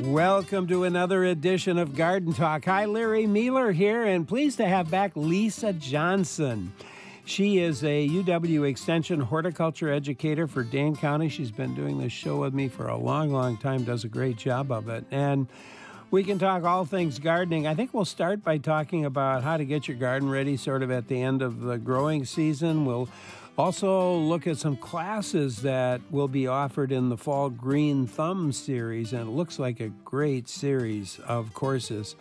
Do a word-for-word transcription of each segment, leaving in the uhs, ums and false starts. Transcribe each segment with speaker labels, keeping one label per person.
Speaker 1: Welcome to another edition of Garden Talk. Hi, Larry Mueller here, and pleased to have back Lisa Johnson. She is a U W Extension horticulture educator for Dane County. She's been doing this show with me for a long, long time, does a great job of it. And we can talk all things gardening. I think we'll start by talking about how to get your garden ready sort of at the end of the growing season. We'll also look at some classes that will be offered in the Fall Green Thumb series, and it looks like a great series of courses.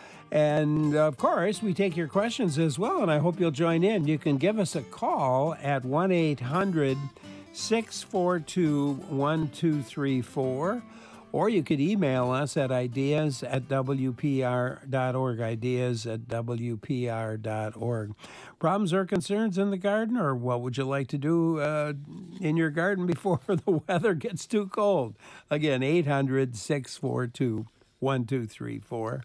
Speaker 1: And, of course, we take your questions as well, and I hope you'll join in. You can give us a call at one eight hundred six four two one two three four, or you could email us at ideas at w p r dot org, ideas at w p r dot org. Problems or concerns in the garden, or what would you like to do uh, in your garden before the weather gets too cold? Again, eight hundred six four two one two three four.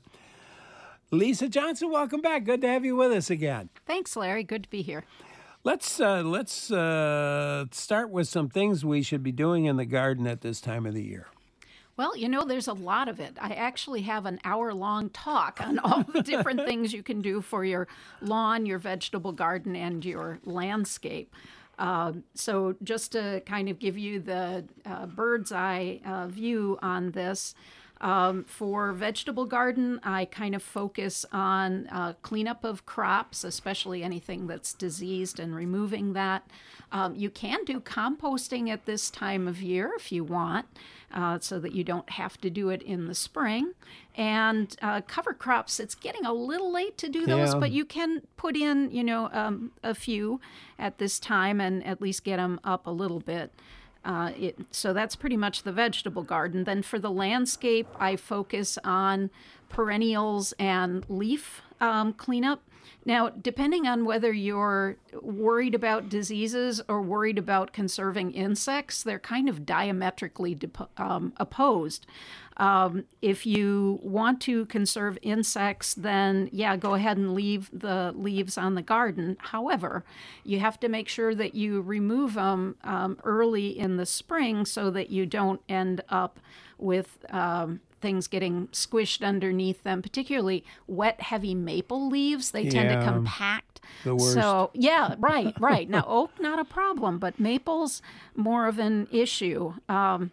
Speaker 1: Lisa Johnson, welcome back. Good to have you with us again.
Speaker 2: Thanks, Larry. Good to be here.
Speaker 1: Let's uh, let's uh, start with some things we should be doing in the garden at this time of the year.
Speaker 2: Well, you know, there's a lot of it. I actually have an hour-long talk on all the different things you can do for your lawn, your vegetable garden, and your landscape. Uh, so just to kind of give you the uh, bird's eye uh, view on this, Um, for vegetable garden, I kind of focus on uh, cleanup of crops, especially anything that's diseased, and removing that. Um, you can do composting at this time of year if you want, uh, so that you don't have to do it in the spring. And uh, cover crops, it's getting a little late to do those,
Speaker 1: Yeah.
Speaker 2: but you can put in, you know, um, a few at this time and at least get them up a little bit. Uh, it, so that's pretty much the vegetable garden. Then for the landscape, I focus on perennials and leaf um, cleanup. Now, depending on whether you're worried about diseases or worried about conserving insects, they're kind of diametrically dip- um, opposed. Um, if you want to conserve insects, then yeah, go ahead and leave the leaves on the garden. However, you have to make sure that you remove them um, early in the spring so that you don't end up with um, things getting squished underneath them, particularly wet, heavy maple leaves. They tend
Speaker 1: Yeah,
Speaker 2: to compact.
Speaker 1: the worst.
Speaker 2: So, yeah, right, right. Now, oak, not a problem, but maple's more of an issue. Um,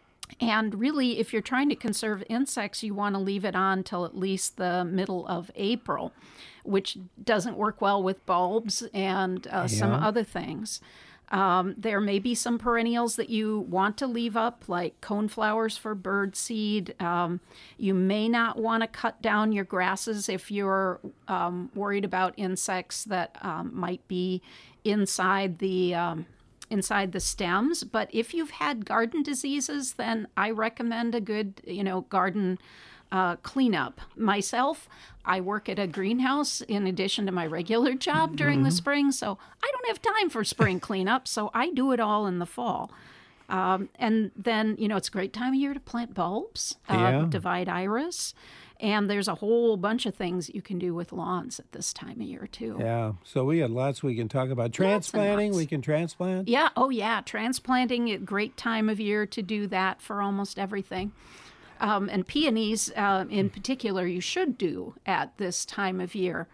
Speaker 2: And really, if you're trying to conserve insects, you want to leave it on till at least the middle of April, which doesn't work well with bulbs and uh, some
Speaker 1: Yeah.
Speaker 2: other things. Um, there may be some perennials that you want to leave up, like coneflowers for bird seed. Um, you may not want to cut down your grasses if you're um, worried about insects that um, might be inside the um, inside the stems. But if you've had garden diseases, then I recommend a good, you know, garden uh, cleanup. Myself, I work at a greenhouse in addition to my regular job during
Speaker 1: Mm-hmm.
Speaker 2: the spring, so I don't have time for spring cleanup, so I do it all in the fall. Um, and then, you know, it's a great time of year to plant bulbs, uh,
Speaker 1: Yeah.
Speaker 2: divide iris, and there's a whole bunch of things you can do with lawns at this time of year, too.
Speaker 1: Yeah, so we got lots we can talk about. Transplanting,
Speaker 2: lots.
Speaker 1: we can transplant.
Speaker 2: Yeah, oh yeah, transplanting, a great time of year to do that for almost everything. Um, and peonies uh, in particular, you should do at this time of year.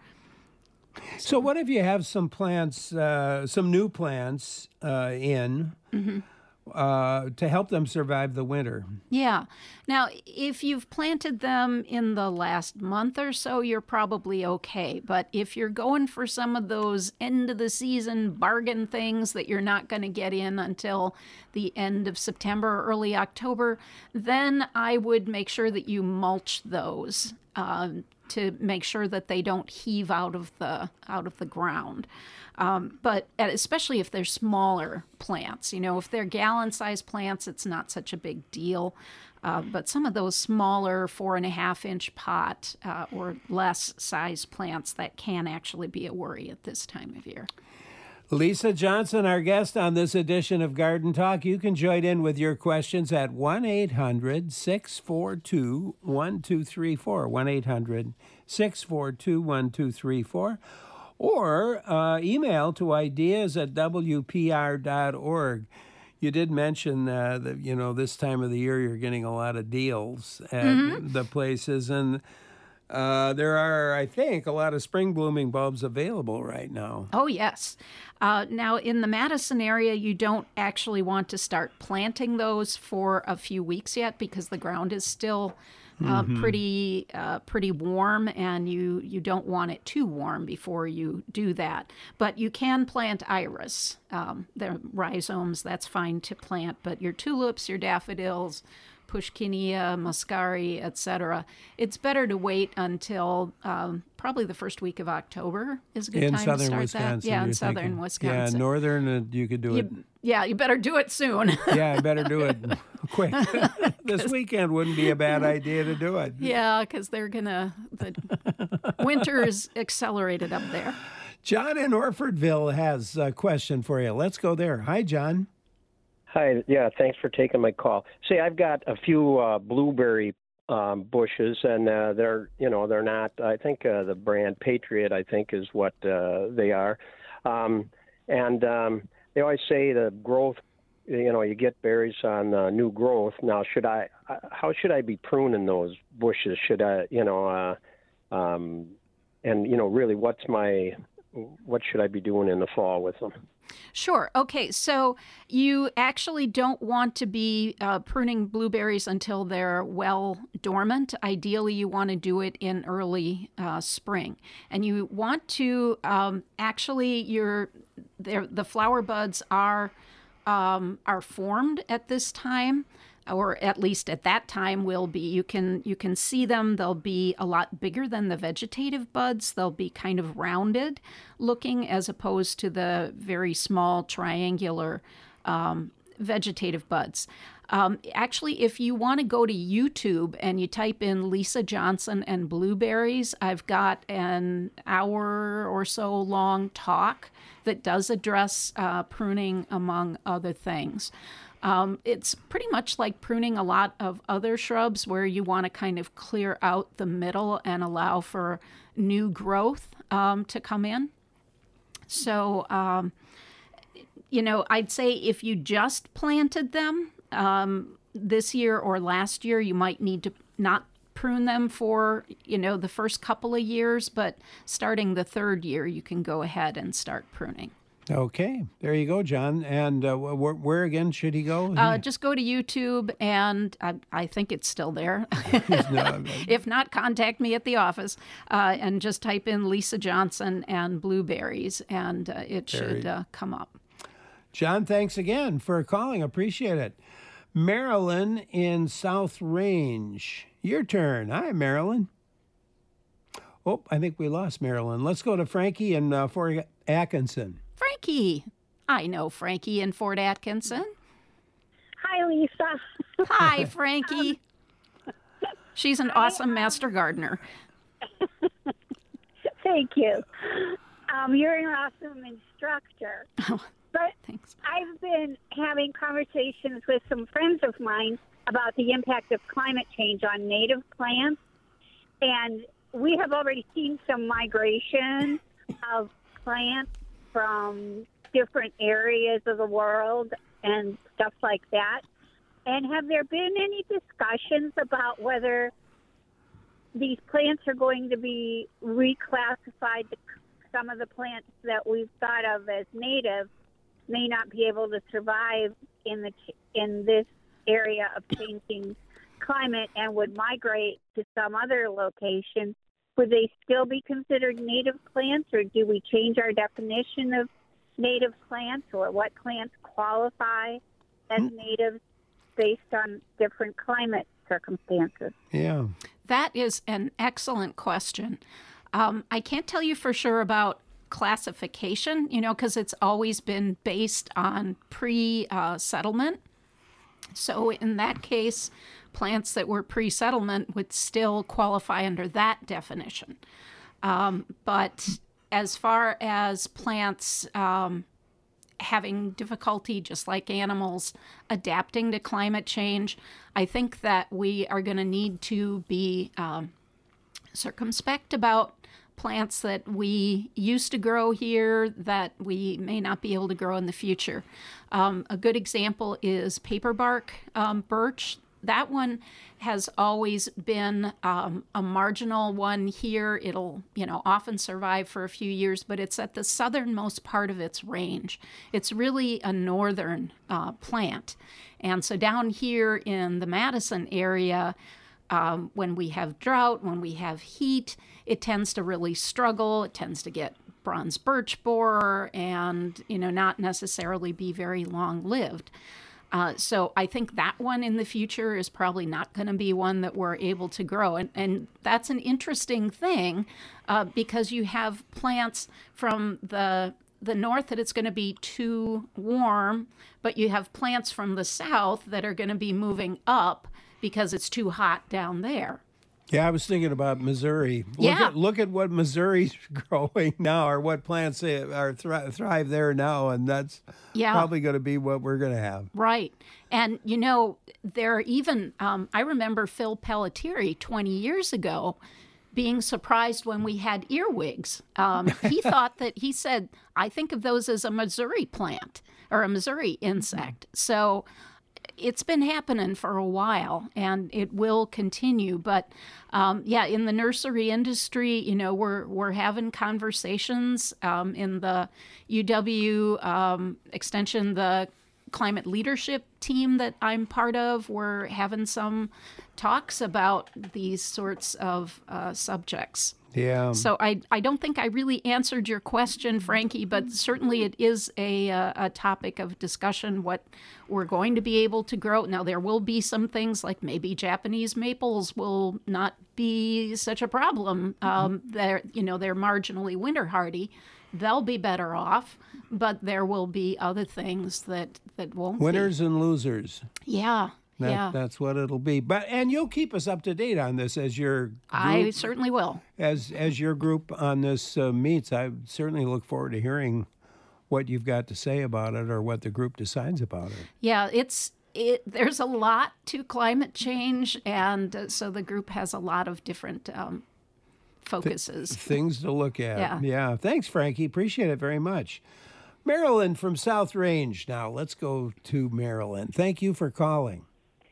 Speaker 1: So what if you have some plants, uh, some new plants uh, in
Speaker 2: Mm-hmm.
Speaker 1: uh, to help them survive the winter?
Speaker 2: Yeah. Now, if you've planted them in the last month or so, you're probably okay. But if you're going for some of those end of the season bargain things that you're not going to get in until the end of September or early October, then I would make sure that you mulch those um, to make sure that they don't heave out of the out of the ground. Um, but especially if they're smaller plants, you know, if they're gallon-sized plants, it's not such a big deal. Uh, but some of those smaller four and a half inch pot uh, or less size plants, that can actually be a worry at this time of year.
Speaker 1: Lisa Johnson, our guest on this edition of Garden Talk. You can join in with your questions at one eight hundred six four two one two three four, one eight hundred six four two one two three four, or uh, email to ideas at w p r dot org. You did mention uh, that, you know, this time of the year you're getting a lot of deals at
Speaker 2: Mm-hmm.
Speaker 1: the places. And uh, there are, I think, a lot of spring blooming bulbs available right now.
Speaker 2: Oh, yes. Uh, now, in the Madison area, you don't actually want to start planting those for a few weeks yet because the ground is still uh,
Speaker 1: Mm-hmm.
Speaker 2: pretty uh, pretty warm, and you, you don't want it too warm before you do that. But you can plant iris. Um, the rhizomes, that's fine to plant. But your tulips, your daffodils, Pushkinia, Muscari, et cetera. It's better to wait until um, probably the first week of October is a good
Speaker 1: In
Speaker 2: time
Speaker 1: southern
Speaker 2: to start
Speaker 1: Wisconsin,
Speaker 2: that. Yeah, in
Speaker 1: you're
Speaker 2: southern
Speaker 1: thinking.
Speaker 2: Wisconsin.
Speaker 1: Yeah, northern, uh, you could do it.
Speaker 2: You, yeah, you better do it soon.
Speaker 1: Yeah, I better do it quick. This weekend wouldn't be a bad idea to do it.
Speaker 2: Yeah, because they're gonna the winter is accelerated up there.
Speaker 1: John in Orfordville has a question for you. Let's go there. Hi, John.
Speaker 3: Hi, yeah, thanks for taking my call. See, I've got a few uh, blueberry um, bushes, and uh, they're, you know, they're not, I think uh, the brand Patriot, I think, is what uh, they are. Um, and um, they always say the growth, you know, you get berries on uh, new growth. Now, should I, uh, how should I be pruning those bushes? Should I, you know, uh, um, and, you know, really what's my, what should I be doing in the fall with them?
Speaker 2: Sure. Okay. So you actually don't want to be uh, pruning blueberries until they're well dormant. Ideally, you want to do it in early uh, spring, and you want to um, actually your the flower buds are um, are formed at this time, or at least at that time will be. You can you can see them. They'll be a lot bigger than the vegetative buds. They'll be kind of rounded looking as opposed to the very small triangular um, vegetative buds. Um, actually, if you want to go to YouTube and you type in Lisa Johnson and blueberries, I've got an hour or so long talk that does address uh, pruning, among other things. Um, it's pretty much like pruning a lot of other shrubs where you want to kind of clear out the middle and allow for new growth um, to come in. So, um, you know, I'd say if you just planted them um, this year or last year, you might need to not prune them for, you know, the first couple of years, but starting the third year, you can go ahead and start pruning.
Speaker 1: Okay, there you go, John. And uh, where, where again should he go?
Speaker 2: Uh, just go to YouTube, and I, I think it's still there.
Speaker 1: No,
Speaker 2: If not, contact me at the office uh, and just type in Lisa Johnson and blueberries, and uh, it should uh, come up.
Speaker 1: John, thanks again for calling. Appreciate it. Marilyn in South Range. Your turn. Hi, Marilyn. Oh, I think we lost Marilyn. Let's go to Frankie in uh, Fort Atkinson.
Speaker 2: Frankie. I know Frankie in Fort Atkinson.
Speaker 4: Hi, Lisa.
Speaker 2: Hi, Frankie. She's an awesome master gardener.
Speaker 4: Thank you. Um, you're an awesome instructor.
Speaker 2: Oh,
Speaker 4: But
Speaker 2: thanks.
Speaker 4: I've been having conversations with some friends of mine about the impact of climate change on native plants. And we have already seen some migration of plants from different areas of the world and stuff like that. And have there been any discussions about whether these plants are going to be reclassified? Some of the plants that we've thought of as native may not be able to survive in the in this area of changing climate and would migrate to some other location. Would they still be considered native plants, or do we change our definition of native plants, or what plants qualify as natives based on different climate circumstances?
Speaker 1: Yeah.
Speaker 2: That is an excellent question. Um, I can't tell you for sure about classification, you know, because it's always been based on pre-settlement. So in that case, plants that were pre-settlement would still qualify under that definition. Um, but as far as plants um, having difficulty, just like animals, adapting to climate change, I think that we are going to need to be um, circumspect about plants that we used to grow here that we may not be able to grow in the future. Um, a good example is paperbark um, birch. That one has always been um, a marginal one here. It'll, you know, often survive for a few years, but it's at the southernmost part of its range. It's really a northern uh, plant. And so down here in the Madison area, um, when we have drought, when we have heat, it tends to really struggle. It tends to get bronze birch borer and, you know, not necessarily be very long-lived. Uh, so I think that one in the future is probably not going to be one that we're able to grow. And, and that's an interesting thing uh, because you have plants from the the north that it's going to be too warm, but you have plants from the south that are going to be moving up because it's too hot down there.
Speaker 1: Yeah, I was thinking about Missouri. Look
Speaker 2: Yeah.
Speaker 1: At, look at what Missouri's growing now, or what plants are thri- thrive there now, and that's
Speaker 2: Yeah.
Speaker 1: probably going to be what we're going to have.
Speaker 2: Right. And, you know, there are even, um, I remember Phil Pelletieri twenty years ago being surprised when we had earwigs. Um, he thought that, he said, I think of those as a Missouri plant or a Missouri insect. So it's been happening for a while, and it will continue. But um, yeah, in the nursery industry, you know, we're we're having conversations um, in the U W um, extension, the climate leadership team that I'm part of. We're having some talks about these sorts of uh, subjects.
Speaker 1: Yeah.
Speaker 2: So I, I don't think I really answered your question, Frankie, but certainly it is a, uh, a topic of discussion, what we're going to be able to grow. Now, there will be some things like maybe Japanese maples will not be such a problem. Um, they're, you know, they're marginally winter hardy. They'll be better off, but there will be other things that, that won't
Speaker 1: Winners
Speaker 2: be.
Speaker 1: and losers.
Speaker 2: Yeah.
Speaker 1: That,
Speaker 2: yeah.
Speaker 1: That's what it'll be. But and you'll keep us up to date on this as your group,
Speaker 2: I certainly will.
Speaker 1: as as your group on this uh, meets. I certainly look forward to hearing what you've got to say about it, or what the group decides about it.
Speaker 2: Yeah, it's it. There's a lot to climate change, and uh, so the group has a lot of different um, focuses.
Speaker 1: Things to look at.
Speaker 2: Yeah.
Speaker 1: Yeah. Thanks, Frankie. Appreciate it very much. Marilyn from South Range. Now let's go to Marilyn. Thank you for calling.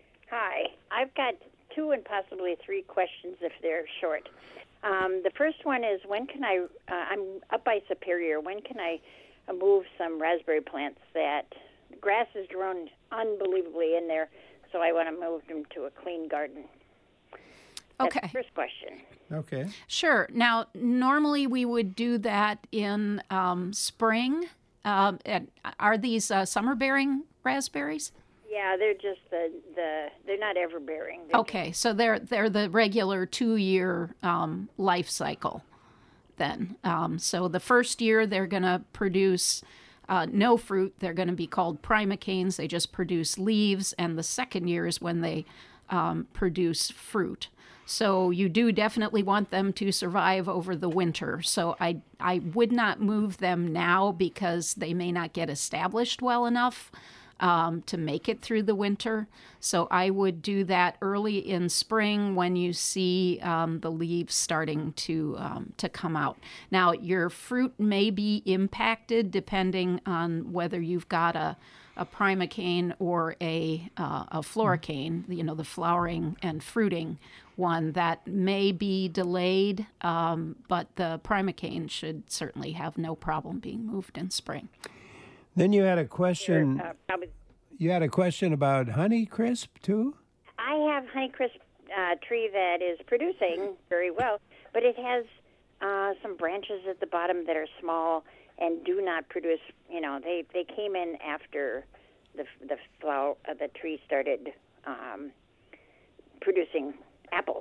Speaker 5: Hi. I've got two and possibly three questions if they're short. Um, the first one is, when can I, uh, I'm up by Superior, when can I uh, move some raspberry plants that grass has grown unbelievably in there, so I want to move them to a clean garden? That's
Speaker 2: Okay.
Speaker 5: the first question.
Speaker 1: Okay.
Speaker 2: Sure. Now, normally we would do that in um, spring. Um, and are these uh, summer-bearing raspberries?
Speaker 5: Yeah, they're just the, the they're not ever bearing. They're
Speaker 2: Okay, so they're they're the regular two-year um, life cycle then. Um, so the first year they're going to produce uh, no fruit. They're going to be called primocanes. They just produce leaves. And the second year is when they um, produce fruit. So you do definitely want them to survive over the winter. So I I would not move them now because they may not get established well enough um, to make it through the winter. So I would do that early in spring when you see um, the leaves starting to um, to come out. Now your fruit may be impacted depending on whether you've got a a primocane or a uh, a floricane, you know, the flowering and fruiting one that may be delayed, um, but the primocane should certainly have no problem being moved in spring.
Speaker 1: Then you had a question.
Speaker 5: uh, probably.
Speaker 1: You had a question about Honeycrisp too.
Speaker 5: I have Honeycrisp uh, tree that is producing very well, but it has uh, some branches at the bottom that are small and do not produce. You know, they, they came in after the the flower uh, the tree started um, producing apples.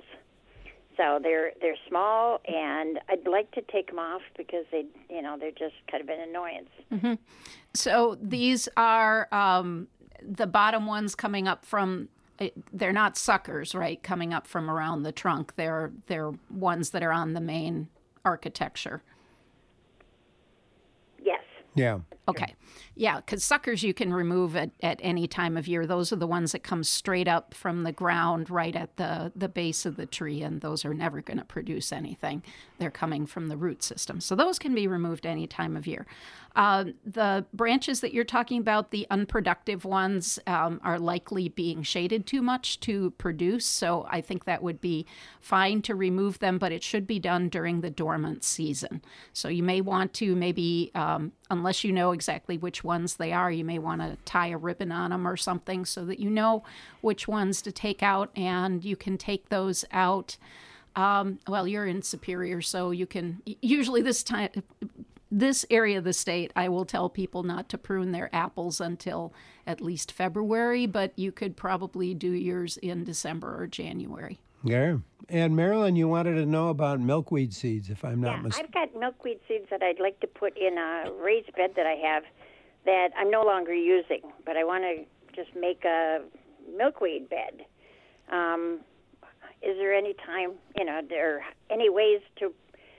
Speaker 5: So they're they're small, and I'd like to take them off because they you know they're just kind of an annoyance.
Speaker 2: Mm-hmm. So these are um, the bottom ones coming up from. They're not suckers, right? Coming up from around the trunk. They're they're ones that are on the main architecture.
Speaker 5: Yes.
Speaker 1: Yeah.
Speaker 2: Okay. Yeah, because suckers you can remove at, at any time of year. Those are the ones that come straight up from the ground right at the, the base of the tree, and those are never going to produce anything. They're coming from the root system. So those can be removed any time of year. Uh, the branches that you're talking about, the unproductive ones, um, are likely being shaded too much to produce. So I think that would be fine to remove them, but it should be done during the dormant season. So you may want to maybe, um, unless you know exactly which ones they are, you may want to tie a ribbon on them or something so that you know which ones to take out, and you can take those out. Um, well, you're in Superior, so you can, usually this time, this area of the state, I will tell people not to prune their apples until at least February, but you could probably do yours in December or January.
Speaker 1: Yeah. And Marilyn, you wanted to know about milkweed seeds, if I'm not
Speaker 5: Yeah,
Speaker 1: mistaken.
Speaker 5: I've got milkweed seeds that I'd like to put in a raised bed that I have that I'm no longer using, but I want to just make a milkweed bed. Um, is there any time, you know, there any ways to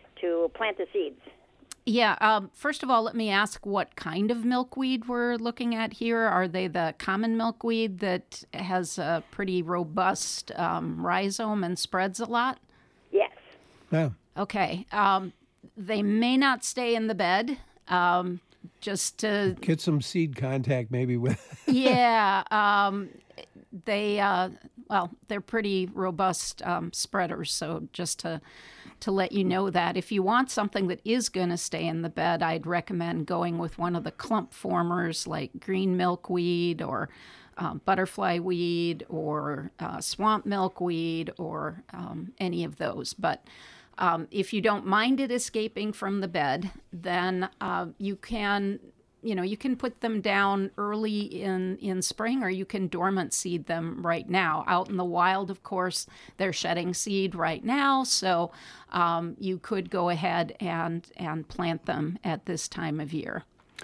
Speaker 5: to plant the seeds?
Speaker 2: Yeah. Um, first of all, let me ask what kind of milkweed we're looking at here. Are they the common milkweed that has a pretty robust um, rhizome and spreads a lot?
Speaker 5: Yes.
Speaker 1: Yeah.
Speaker 2: Okay. Um, they may not stay in the bed. Um, just to
Speaker 1: Get some seed contact maybe with.
Speaker 2: yeah. Um, they uh, well, they're pretty robust um, spreaders. So just to to let you know that if you want something that is going to stay in the bed, I'd recommend going with one of the clump formers like green milkweed or um, butterfly weed or uh, swamp milkweed or um, any of those. But um, if you don't mind it escaping from the bed, then uh, you can, you know, you can put them down early in, in spring, or you can dormant seed them right now. Out in the wild, of course, they're shedding seed right now, so um, you could go ahead and, and plant them at this time of year.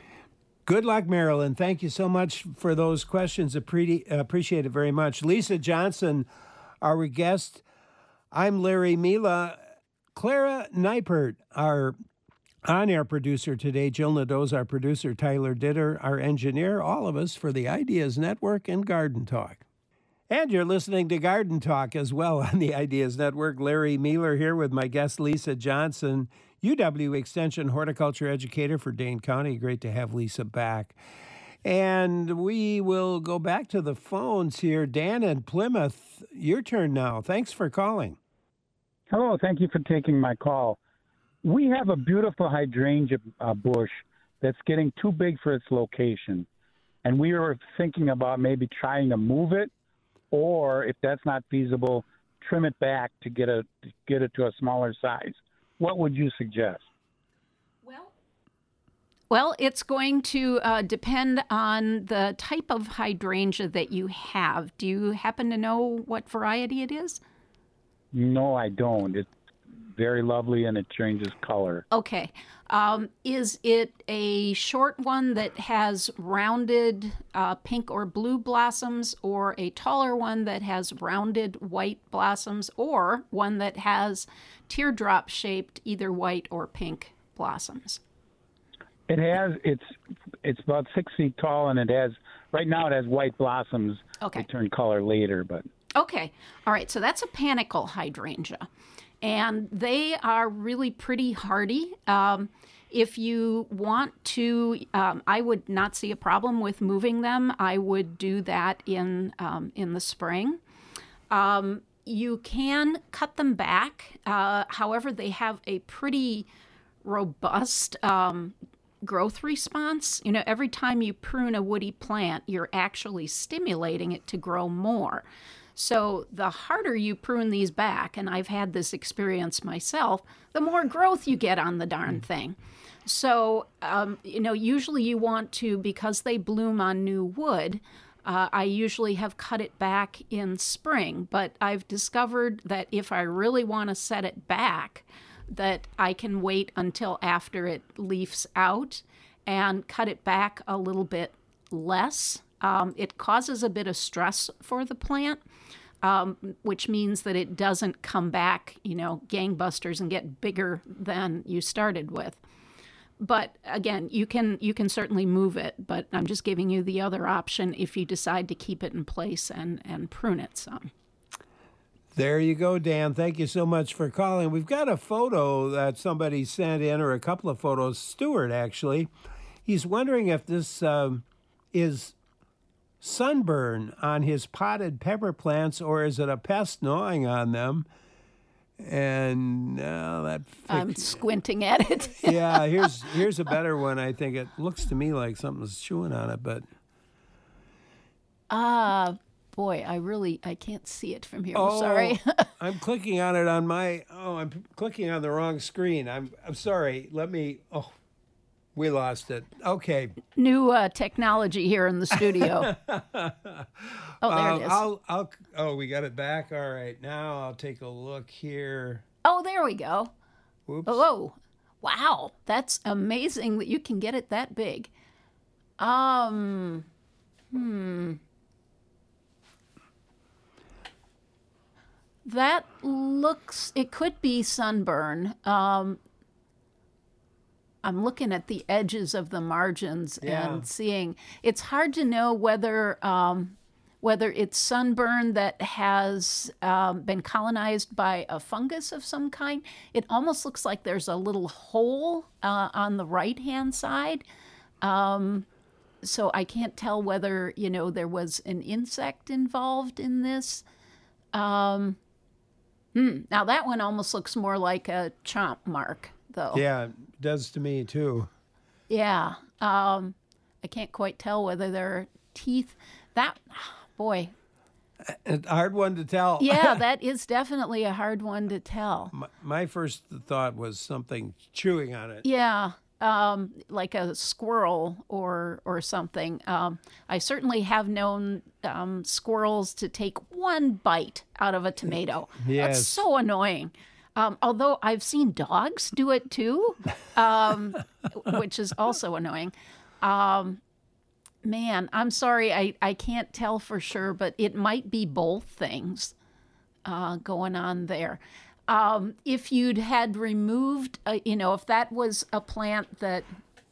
Speaker 1: Good luck, Marilyn. Thank you so much for those questions. Appre- appreciate it very much. Lisa Johnson, our guest. I'm Larry Mila. Clara Neipert, our on-air producer today, Jill Nadeau's our producer, Tyler Ditter, our engineer, all of us for the Ideas Network and Garden Talk. And you're listening to Garden Talk as well on the Ideas Network. Larry Miller here with my guest, Lisa Johnson, U W Extension horticulture educator for Dane County. Great to have Lisa back. And we will go back to the phones here. Dan in Plymouth, your turn now. Thanks for calling.
Speaker 6: Hello, thank you for taking my call. We have a beautiful hydrangea uh, bush that's getting too big for its location. And we were thinking about maybe trying to move it, or if that's not feasible, trim it back to get a to get it to a smaller size. What would you suggest?
Speaker 2: Well, well, it's going to uh, depend on the type of hydrangea that you have. Do you happen to know what variety it is?
Speaker 6: No, I don't. It's very lovely and it changes color.
Speaker 2: Okay. Um, is it a short one that has rounded uh, pink or blue blossoms, or a taller one that has rounded white blossoms, or one that has teardrop shaped either white or pink blossoms?
Speaker 6: It has, it's it's about six feet tall, and it has, right now it has white blossoms.
Speaker 2: Okay.
Speaker 6: They turn color later, but.
Speaker 2: Okay. All right. So that's a panicle hydrangea. And they are really pretty hardy. Um, if you want to, um, I would not see a problem with moving them. I would do that in um, in the spring. Um, you can cut them back. Uh, however, they have a pretty robust um, growth response. You know, every time you prune a woody plant, you're actually stimulating it to grow more. So the harder you prune these back, and I've had this experience myself, the more growth you get on the darn thing. So, um, you know, usually you want to, because they bloom on new wood, uh, I usually have cut it back in spring. But I've discovered that if I really want to set it back, that I can wait until after it leaves out and cut it back a little bit less. Um, it causes a bit of stress for the plant, um, which means that it doesn't come back, you know, gangbusters and get bigger than you started with. But again, you can you can certainly move it, but I'm just giving you the other option if you decide to keep it in place and, and prune it some.
Speaker 1: There you go, Dan. Thank you so much for calling. We've got a photo that somebody sent in, or a couple of photos. Stuart, actually. He's wondering if this um, is sunburn on his potted pepper plants, or is it a pest gnawing on them? And uh, that fix-
Speaker 2: I'm squinting at it.
Speaker 1: yeah, here's here's a better one. I think it looks to me like something's chewing on it, but
Speaker 2: Ah, uh, boy, I really I can't see it from here.
Speaker 1: oh,
Speaker 2: Sorry.
Speaker 1: I'm clicking on it on my. Oh, I'm clicking on the wrong screen. I'm I'm sorry. Let me. Oh, we lost it. Okay.
Speaker 2: New uh, technology here in the studio. Oh, there
Speaker 1: Uh,
Speaker 2: it is.
Speaker 1: I'll I'll. Oh, we got it back. All right. Now I'll take a look here.
Speaker 2: Oh, there we go.
Speaker 1: Whoops.
Speaker 2: Oh, wow. That's amazing that you can get it that big. Um, hmm. That looks, it could be sunburn. Um, I'm looking at the edges of the margins
Speaker 1: Yeah.
Speaker 2: and seeing, it's hard to know whether um, whether it's sunburn that has um, been colonized by a fungus of some kind. It almost looks like there's a little hole uh, on the right-hand side. Um, so I can't tell whether, you know, there was an insect involved in this. Um, hmm, now that one almost looks more like a chomp mark, though.
Speaker 1: Yeah, it does to me too.
Speaker 2: Yeah. Um, I can't quite tell whether there are teeth. That, boy.
Speaker 1: A hard one to tell.
Speaker 2: Yeah, that is definitely a hard one to tell.
Speaker 1: My, my first thought was something chewing on it.
Speaker 2: Yeah. Um, like a squirrel or or something. Um, I certainly have known um, squirrels to take one bite out of a tomato.
Speaker 1: Yes.
Speaker 2: That's so annoying. Um, although I've seen dogs do it too, um, which is also annoying. Um, man, I'm sorry, I, I can't tell for sure, but it might be both things uh, going on there. Um, if you'd had removed, uh, you know, if that was a plant that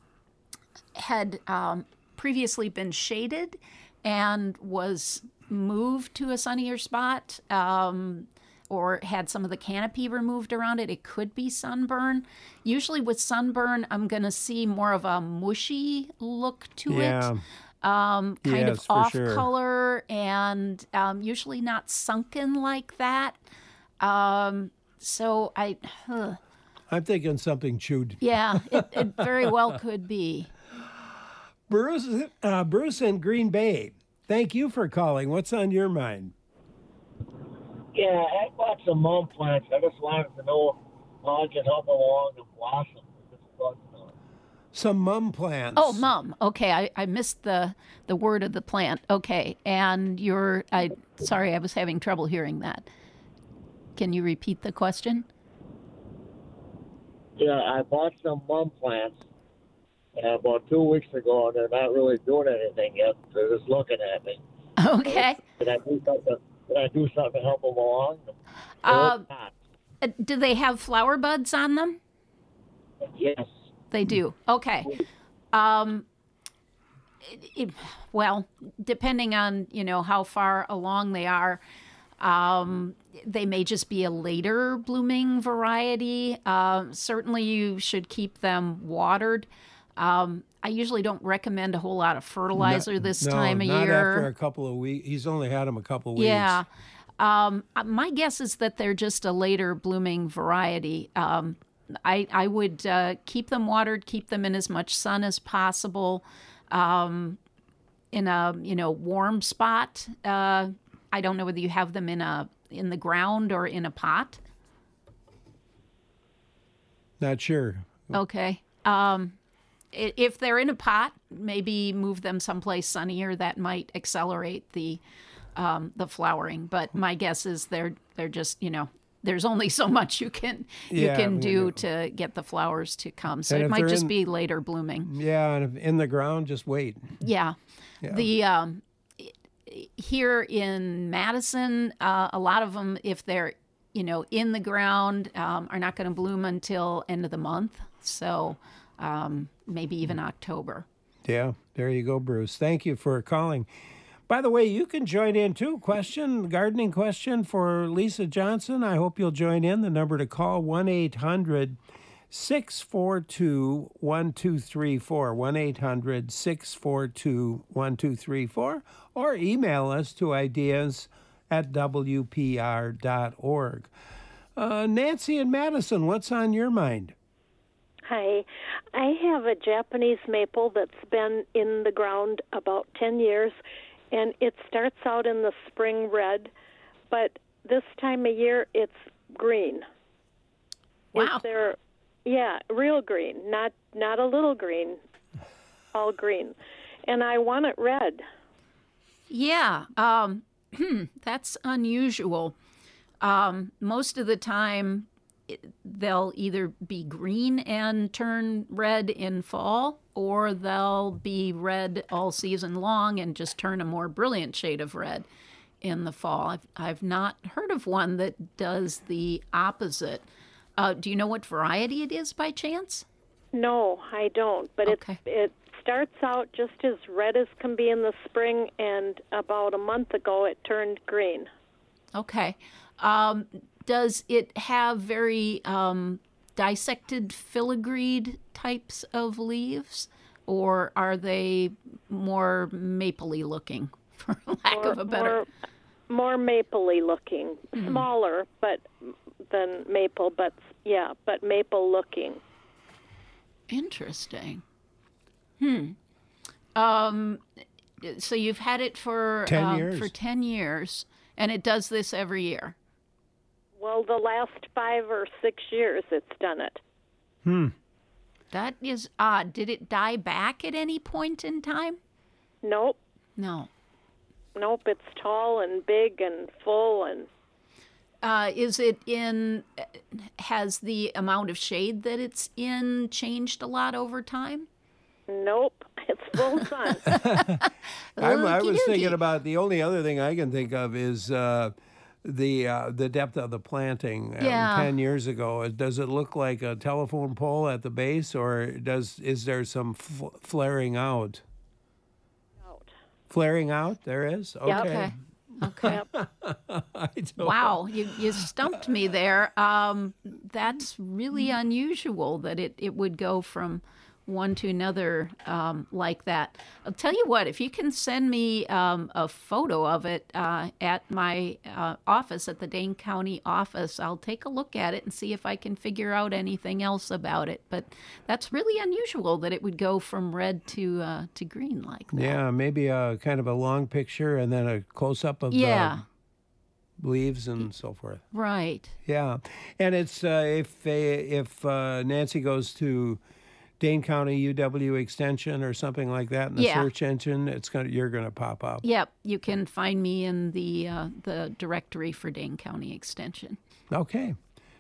Speaker 2: had um, previously been shaded and was moved to a sunnier spot, um, or had some of the canopy removed around it, it could be sunburn. Usually with sunburn, I'm going to see more of a mushy look to
Speaker 1: Yeah.
Speaker 2: it. Um, kind
Speaker 1: Yes,
Speaker 2: of
Speaker 1: for
Speaker 2: off
Speaker 1: sure.
Speaker 2: color and um, usually not sunken like that. Um, so I, huh,
Speaker 1: I'm thinking something chewed.
Speaker 2: yeah, it, it very well could be.
Speaker 1: Bruce, uh, Bruce in Green Bay, thank you for calling. What's on your mind?
Speaker 7: Yeah, I bought some mum plants. I just wanted to know how I can help them along and blossom. Just thought, uh,
Speaker 1: Some mum plants.
Speaker 2: Oh, mum. Okay, I, I missed the the word of the plant. Okay, and you're I sorry, I was having trouble hearing that. Can you repeat the question?
Speaker 7: Yeah, I bought some mum plants uh, about two weeks ago, and they're not really doing anything yet. They're just looking at me.
Speaker 2: Okay.
Speaker 7: Did I do something? Did I do something to help them along?
Speaker 2: Uh,
Speaker 7: Or not?
Speaker 2: Uh, Do they have flower buds on them?
Speaker 7: Yes.
Speaker 2: They do. Okay. Um, it, it, well, depending on, you know, how far along they are, um, they may just be a later blooming variety. Uh, certainly you should keep them watered. Um, I usually don't recommend a whole lot of fertilizer this
Speaker 1: no,
Speaker 2: time of
Speaker 1: not
Speaker 2: year.
Speaker 1: after a couple of weeks. He's only had them a couple of weeks.
Speaker 2: Yeah. Um, uh, my guess is that they're just a later blooming variety. Um, I, I would uh, keep them watered, keep them in as much sun as possible, um, in a you know warm spot. Uh, I don't know whether you have them in a in the ground or in a pot.
Speaker 1: Not sure.
Speaker 2: Okay. Um, i- if they're in a pot, maybe move them someplace sunnier. That might accelerate the um, the flowering. But my guess is they're they're just you know there's only so much you can you
Speaker 1: Yeah,
Speaker 2: can
Speaker 1: we
Speaker 2: do
Speaker 1: know.
Speaker 2: to get the flowers to come. So
Speaker 1: And
Speaker 2: it
Speaker 1: if
Speaker 2: might
Speaker 1: they're
Speaker 2: just
Speaker 1: in-
Speaker 2: be later blooming.
Speaker 1: Yeah, and if in the ground, just wait.
Speaker 2: Yeah.
Speaker 1: Yeah.
Speaker 2: The um, i- i- here in Madison, uh, a lot of them, if they're you know in the ground, um, are not going to bloom until end of the month. So um, maybe even October.
Speaker 1: Yeah, there you go, Bruce. Thank you for calling. By the way, you can join in too. Question, gardening question for Lisa Johnson. I hope you'll join in. The number to call, one eight hundred six four two one two three four, one eight hundred six four two one two three four, or email us to ideas at w p r dot org. Uh, Nancy and Madison, what's on your mind?
Speaker 8: Hi. I have a Japanese maple that's been in the ground about ten years, and it starts out in the spring red, but this time of year it's green.
Speaker 2: Wow.
Speaker 8: Is there, yeah, real green, not not a little green, all green. And I want it red.
Speaker 2: Yeah, um, that's unusual. Um, most of the time, it, they'll either be green and turn red in fall, or they'll be red all season long and just turn a more brilliant shade of red in the fall. I've, I've not heard of one that does the opposite. Uh, do you know what variety it is by chance?
Speaker 8: No, I don't. But
Speaker 2: Okay.
Speaker 8: it it starts out just as red as can be in the spring, and about a month ago it turned green.
Speaker 2: Okay. Um, does it have very um, dissected filigreed types of leaves, or are they more mapley looking, for lack
Speaker 8: More,
Speaker 2: of a better?
Speaker 8: more, more mapley looking,
Speaker 2: Mm-hmm.
Speaker 8: smaller, but than maple, but yeah, but maple looking.
Speaker 2: Interesting. Hmm. Um, so you've had it for
Speaker 1: Ten
Speaker 2: um,
Speaker 1: years.
Speaker 2: for ten years, and it does this every year.
Speaker 8: Well, the last five or six years it's done it.
Speaker 1: Hmm.
Speaker 2: That is odd. Did it die back at any point in time?
Speaker 8: Nope,
Speaker 2: No.
Speaker 8: nope. It's tall and big and full, and
Speaker 2: Uh, is it in, has the amount of shade that it's in changed a lot over time?
Speaker 8: nope. It's full sun.
Speaker 1: I, I was
Speaker 2: Okey-dokey.
Speaker 1: thinking about the only other thing I can think of is uh, the uh, the depth of the planting. Um,
Speaker 2: Yeah.
Speaker 1: Ten years ago, does it look like a telephone pole at the base, or does is there some fl- flaring out?
Speaker 8: Out.
Speaker 1: Flaring out, there is. Okay.
Speaker 2: Okay. Okay.
Speaker 1: I don't
Speaker 2: Wow, you, you stumped me there. Um, that's really unusual that it, it would go from one to another um, like that. I'll tell you what, if you can send me um, a photo of it uh, at my uh, office, at the Dane County office, I'll take a look at it and see if I can figure out anything else about it. But that's really unusual that it would go from red to uh, to green like that.
Speaker 1: Yeah, maybe a kind of a long picture and then a close up of
Speaker 2: Yeah.
Speaker 1: the leaves and so forth.
Speaker 2: Right.
Speaker 1: Yeah, and it's uh, if they, if uh, Nancy goes to Dane County U W Extension or something like that in the
Speaker 2: Yeah.
Speaker 1: search engine, it's gonna you're gonna pop up.
Speaker 2: Yep, you can find me in the uh, the directory for Dane County Extension.
Speaker 1: Okay,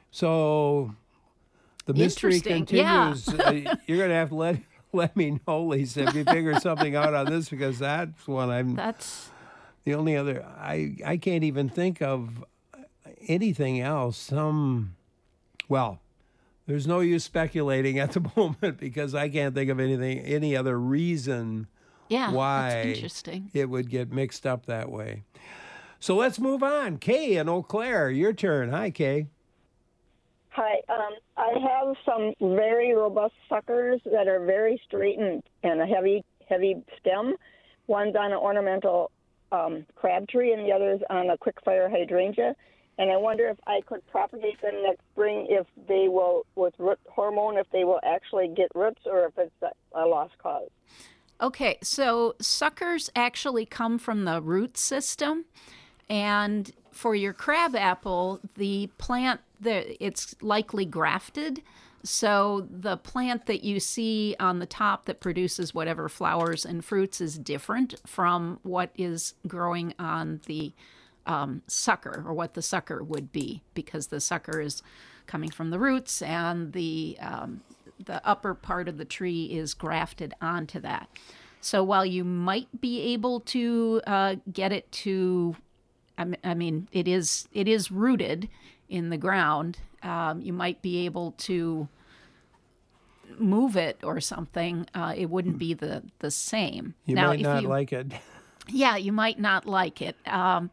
Speaker 1: so the mystery
Speaker 2: Interesting, yeah.
Speaker 1: continues. uh, you're gonna have to let let me know, Lisa, if you figure something out on this, because that's one I'm
Speaker 2: That's
Speaker 1: the only other I I can't even think of anything else. Some well. There's no use speculating at the moment because I can't think of anything, any other reason
Speaker 2: yeah.
Speaker 1: why
Speaker 2: That's interesting.
Speaker 1: it would get mixed up that way. So let's move on. Kay in Eau Claire, your turn. Hi, Kay.
Speaker 9: Hi. Um, I have some very robust suckers that are very straight and, and a heavy, heavy stem. One's on an ornamental um, crabtree and the other's on a quickfire hydrangea. And I wonder if I could propagate them next spring if they will, with root hormone, if they will actually get roots or if it's a, a lost cause.
Speaker 2: Okay, so suckers actually come from the root system. And for your crabapple, the plant, the, it's likely grafted. So the plant that you see on the top that produces whatever flowers and fruits is different from what is growing on the Um, sucker, or what the sucker would be, because the sucker is coming from the roots and the um, the upper part of the tree is grafted onto that. So while you might be able to uh, get it to, I m- I mean, it is it is rooted in the ground. Um, you might be able to move it or something, uh, it wouldn't be the, the same.
Speaker 1: You
Speaker 2: now,
Speaker 1: might
Speaker 2: if
Speaker 1: not
Speaker 2: you,
Speaker 1: like it.
Speaker 2: Yeah, you might not like it. Um,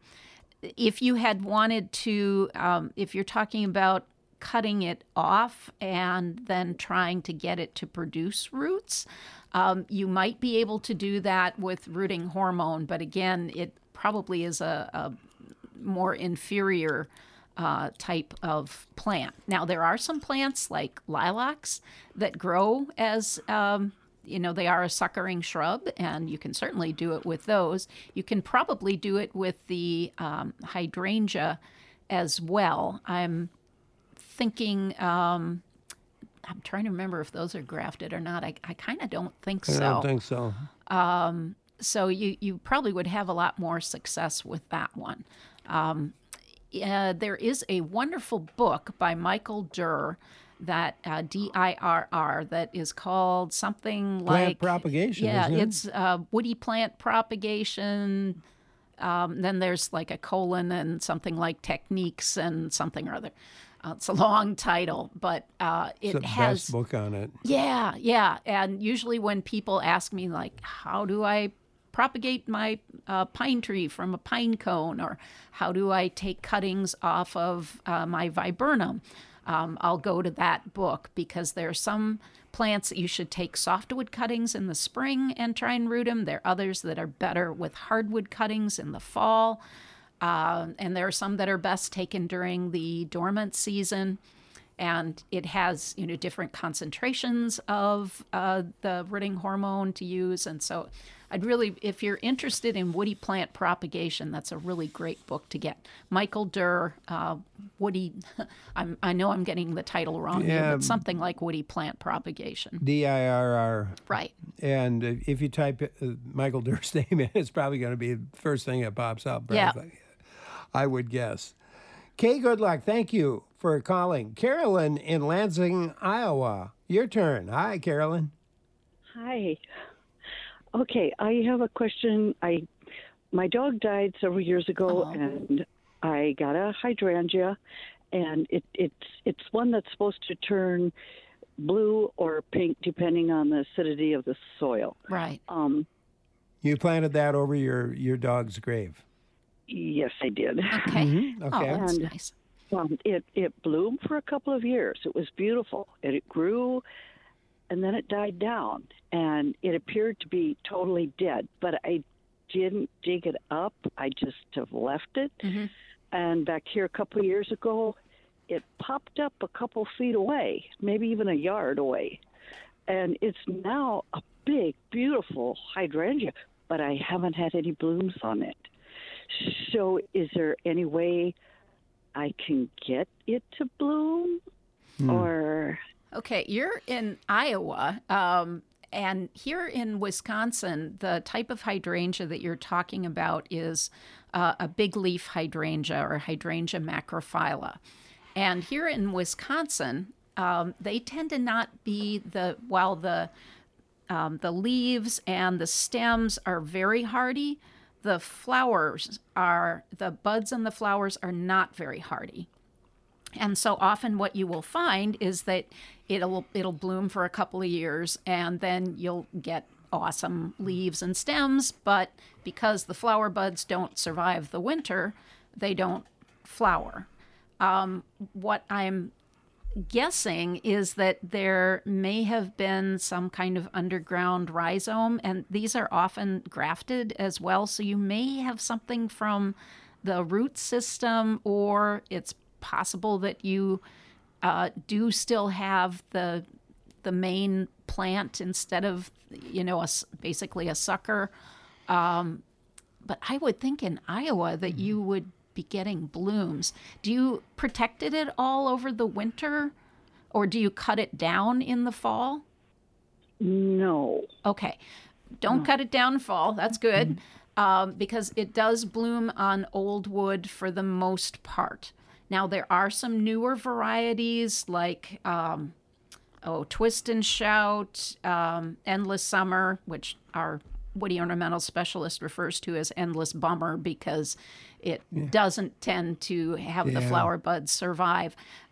Speaker 2: if you had wanted to, um, if you're talking about cutting it off and then trying to get it to produce roots, um, you might be able to do that with rooting hormone. But again, it probably is a, a more inferior uh, type of plant. Now, there are some plants like lilacs that grow as um, you know, they are a suckering shrub, and you can certainly do it with those. You can probably do it with the um, hydrangea as well. I'm thinking, um, I'm trying to remember if those are grafted or not. I, I kind of don't think so.
Speaker 1: I don't think so.
Speaker 2: Um, so you, you probably would have a lot more success with that one. Um, uh, there is a wonderful book by Michael Dirr, that uh, D I R R, that is called something
Speaker 1: Plant
Speaker 2: like
Speaker 1: propagation.
Speaker 2: Yeah,
Speaker 1: isn't it?
Speaker 2: it's uh, woody plant propagation. Um, then there's like a colon and something like techniques and something or other. Uh, it's a long title, but uh, it
Speaker 1: it's the
Speaker 2: has
Speaker 1: best book on it.
Speaker 2: Yeah, yeah. And usually when people ask me like, how do I propagate my uh, pine tree from a pine cone, or how do I take cuttings off of uh, my viburnum? Um, I'll go to that book, because there are some plants that you should take softwood cuttings in the spring and try and root them. There are others that are better with hardwood cuttings in the fall. Uh, and there are some that are best taken during the dormant season. And it has, you know, different concentrations of uh, the rooting hormone to use. And so I'd really, if you're interested in woody plant propagation, that's a really great book to get. Michael Dirr, uh, Woody, I'm, I know I'm getting the title wrong here,
Speaker 1: Yeah.
Speaker 2: but something like Woody Plant Propagation.
Speaker 1: D I R R.
Speaker 2: Right.
Speaker 1: And uh, if you type uh, Michael Dirr's name in, it's probably going to be the first thing that pops up.
Speaker 2: Yeah.
Speaker 1: I would guess. Kay, good luck. Thank you for calling. Carolyn in Lansing, Iowa. Your turn. Hi, Carolyn.
Speaker 10: Hi. Okay, I have a question. I my dog died several years ago,
Speaker 2: Oh.
Speaker 10: and I got a hydrangea, and it, it's it's one that's supposed to turn blue or pink depending on the acidity of the soil.
Speaker 2: Right.
Speaker 10: Um,
Speaker 1: You planted that over your, your dog's grave.
Speaker 10: yes, I did.
Speaker 2: Okay.
Speaker 1: Mhm, okay.
Speaker 2: Oh, that's
Speaker 10: And-
Speaker 2: nice.
Speaker 10: Um, it it bloomed for a couple of years. It was beautiful, and it grew, and then it died down, and it appeared to be totally dead. But I didn't dig it up. I just have left it.
Speaker 2: Mm-hmm.
Speaker 10: And back here a couple of years ago, it popped up a couple feet away, maybe even a yard away, and it's now a big, beautiful hydrangea. But I haven't had any blooms on it. So, is there any way I can get it to bloom,
Speaker 1: Hmm.
Speaker 10: or
Speaker 2: Okay, you're in Iowa, um, and here in Wisconsin, the type of hydrangea that you're talking about is uh, a big leaf hydrangea, or hydrangea macrophylla. And here in Wisconsin, um, they tend to not be the, while the um, the leaves and the stems are very hardy, the flowers are, the buds and the flowers are not very hardy. And so often what you will find is that it'll it'll bloom for a couple of years, and then you'll get awesome leaves and stems, but because the flower buds don't survive the winter, they don't flower. Um, what I'm guessing is that there may have been some kind of underground rhizome, and these are often grafted as well, so you may have something from the root system, or it's possible that you uh, do still have the the main plant instead of, you know, a s basically a sucker. Um, but I would think in Iowa that you would be getting blooms. Do you protect it at all over the winter, or do you cut it down in the fall?
Speaker 10: no?
Speaker 2: Okay. Don't cut it down in fall. That's good. Um, because it does bloom on old wood for the most part. Now, there are some newer varieties like, um, oh, Twist and Shout, um, Endless Summer, which our woody ornamental specialist refers to as Endless Bummer because it doesn't tend to have the
Speaker 1: Yeah.
Speaker 2: flower buds survive.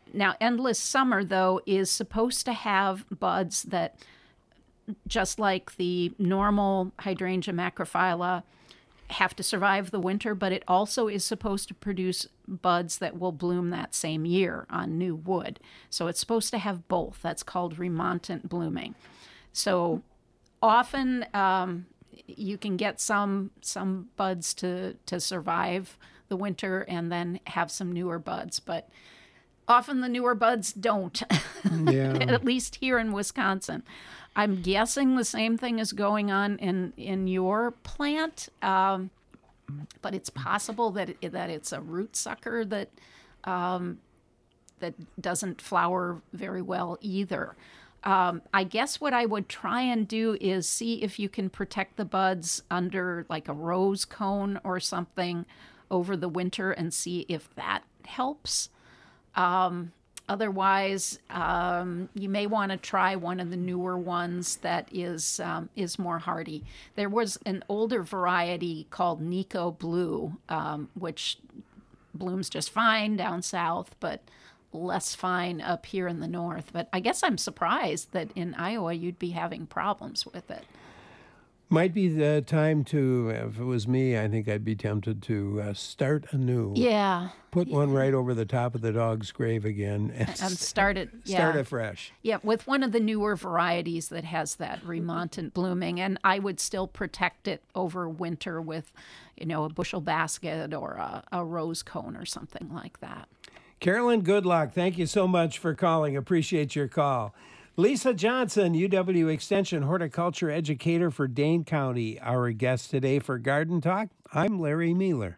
Speaker 2: now, Endless Summer, though, is supposed to have buds that, just like the normal Hydrangea macrophylla, have to survive the winter, but it also is supposed to produce buds that will bloom that same year on new wood. So it's supposed to have both. That's called remontant blooming. So often um, you can get some some buds to, to survive the winter and then have some newer buds, but often the newer buds don't, yeah. At least here in Wisconsin. I'm guessing the same thing is going on in, in your plant, um, but it's possible that it, that it's a root sucker that um, that doesn't flower very well either. Um, I guess what I would try and do is see if you can protect the buds under like a rose cone or something over the winter and see if that helps. Um, otherwise, um, you may want to try one of the newer ones that is um, is more hardy. There was an older variety called Nico Blue, um, which blooms just fine down south, but less fine up here in the north. But I guess I'm surprised that in Iowa you'd be having problems with it.
Speaker 1: Might be the time to, if it was me, I think I'd be tempted to uh, start anew.
Speaker 2: Yeah.
Speaker 1: Put one right over the top of the dog's grave again. And,
Speaker 2: and start it. Yeah.
Speaker 1: Start it fresh.
Speaker 2: Yeah, with one of the newer varieties that has that remontant blooming. And I would still protect it over winter with, you know, a bushel basket or a, a rose cone or something like that.
Speaker 1: Carolyn Goodlock, thank you so much for calling. Appreciate your call. Lisa Johnson, U W Extension horticulture educator for Dane County, our guest today for Garden Talk. I'm Larry Mealer.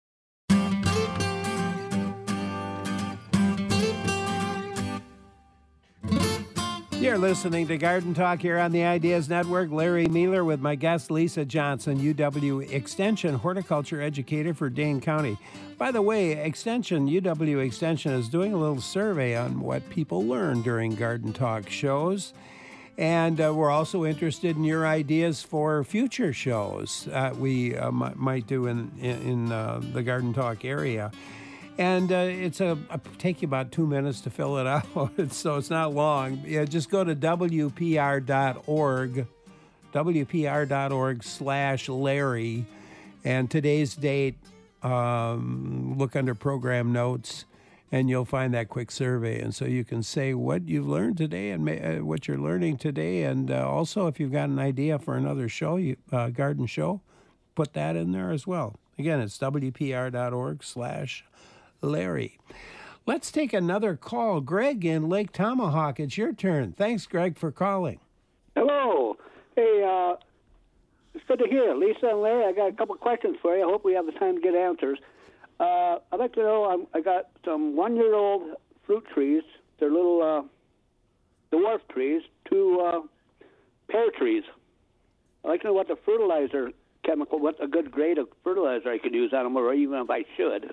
Speaker 1: You're listening to Garden Talk here on the Ideas Network. Larry Mealer with my guest Lisa Johnson, U W Extension horticulture educator for Dane County. By the way, Extension, U W Extension is doing a little survey on what people learn during Garden Talk shows. And uh, we're also interested in your ideas for future shows uh, we uh, m- might do in, in, in uh, the Garden Talk area. And uh, it's a, a take you about two minutes to fill it out, so it's not long. Yeah, just go to W P R dot org, W P R dot org slash Larry, and today's date, um, look under program notes, and you'll find that quick survey. And so you can say what you've learned today and ma- uh, what you're learning today. And uh, also, if you've got an idea for another show, you, uh, garden show, put that in there as well. Again, it's W P R dot org slash Larry. Let's take another call. Greg in Lake Tomahawk, it's your turn. Thanks, Greg, for calling.
Speaker 11: Hello. Hey, uh, it's good to hear. Lisa and Larry, I got a couple of questions for you. I hope we have the time to get answers. Uh, I'd like to know, I'm, I got some one-year-old fruit trees. They're little uh, dwarf trees, two uh, pear trees. I'd like to know what the fertilizer chemical, what a good grade of fertilizer I could use on them, or even if I should.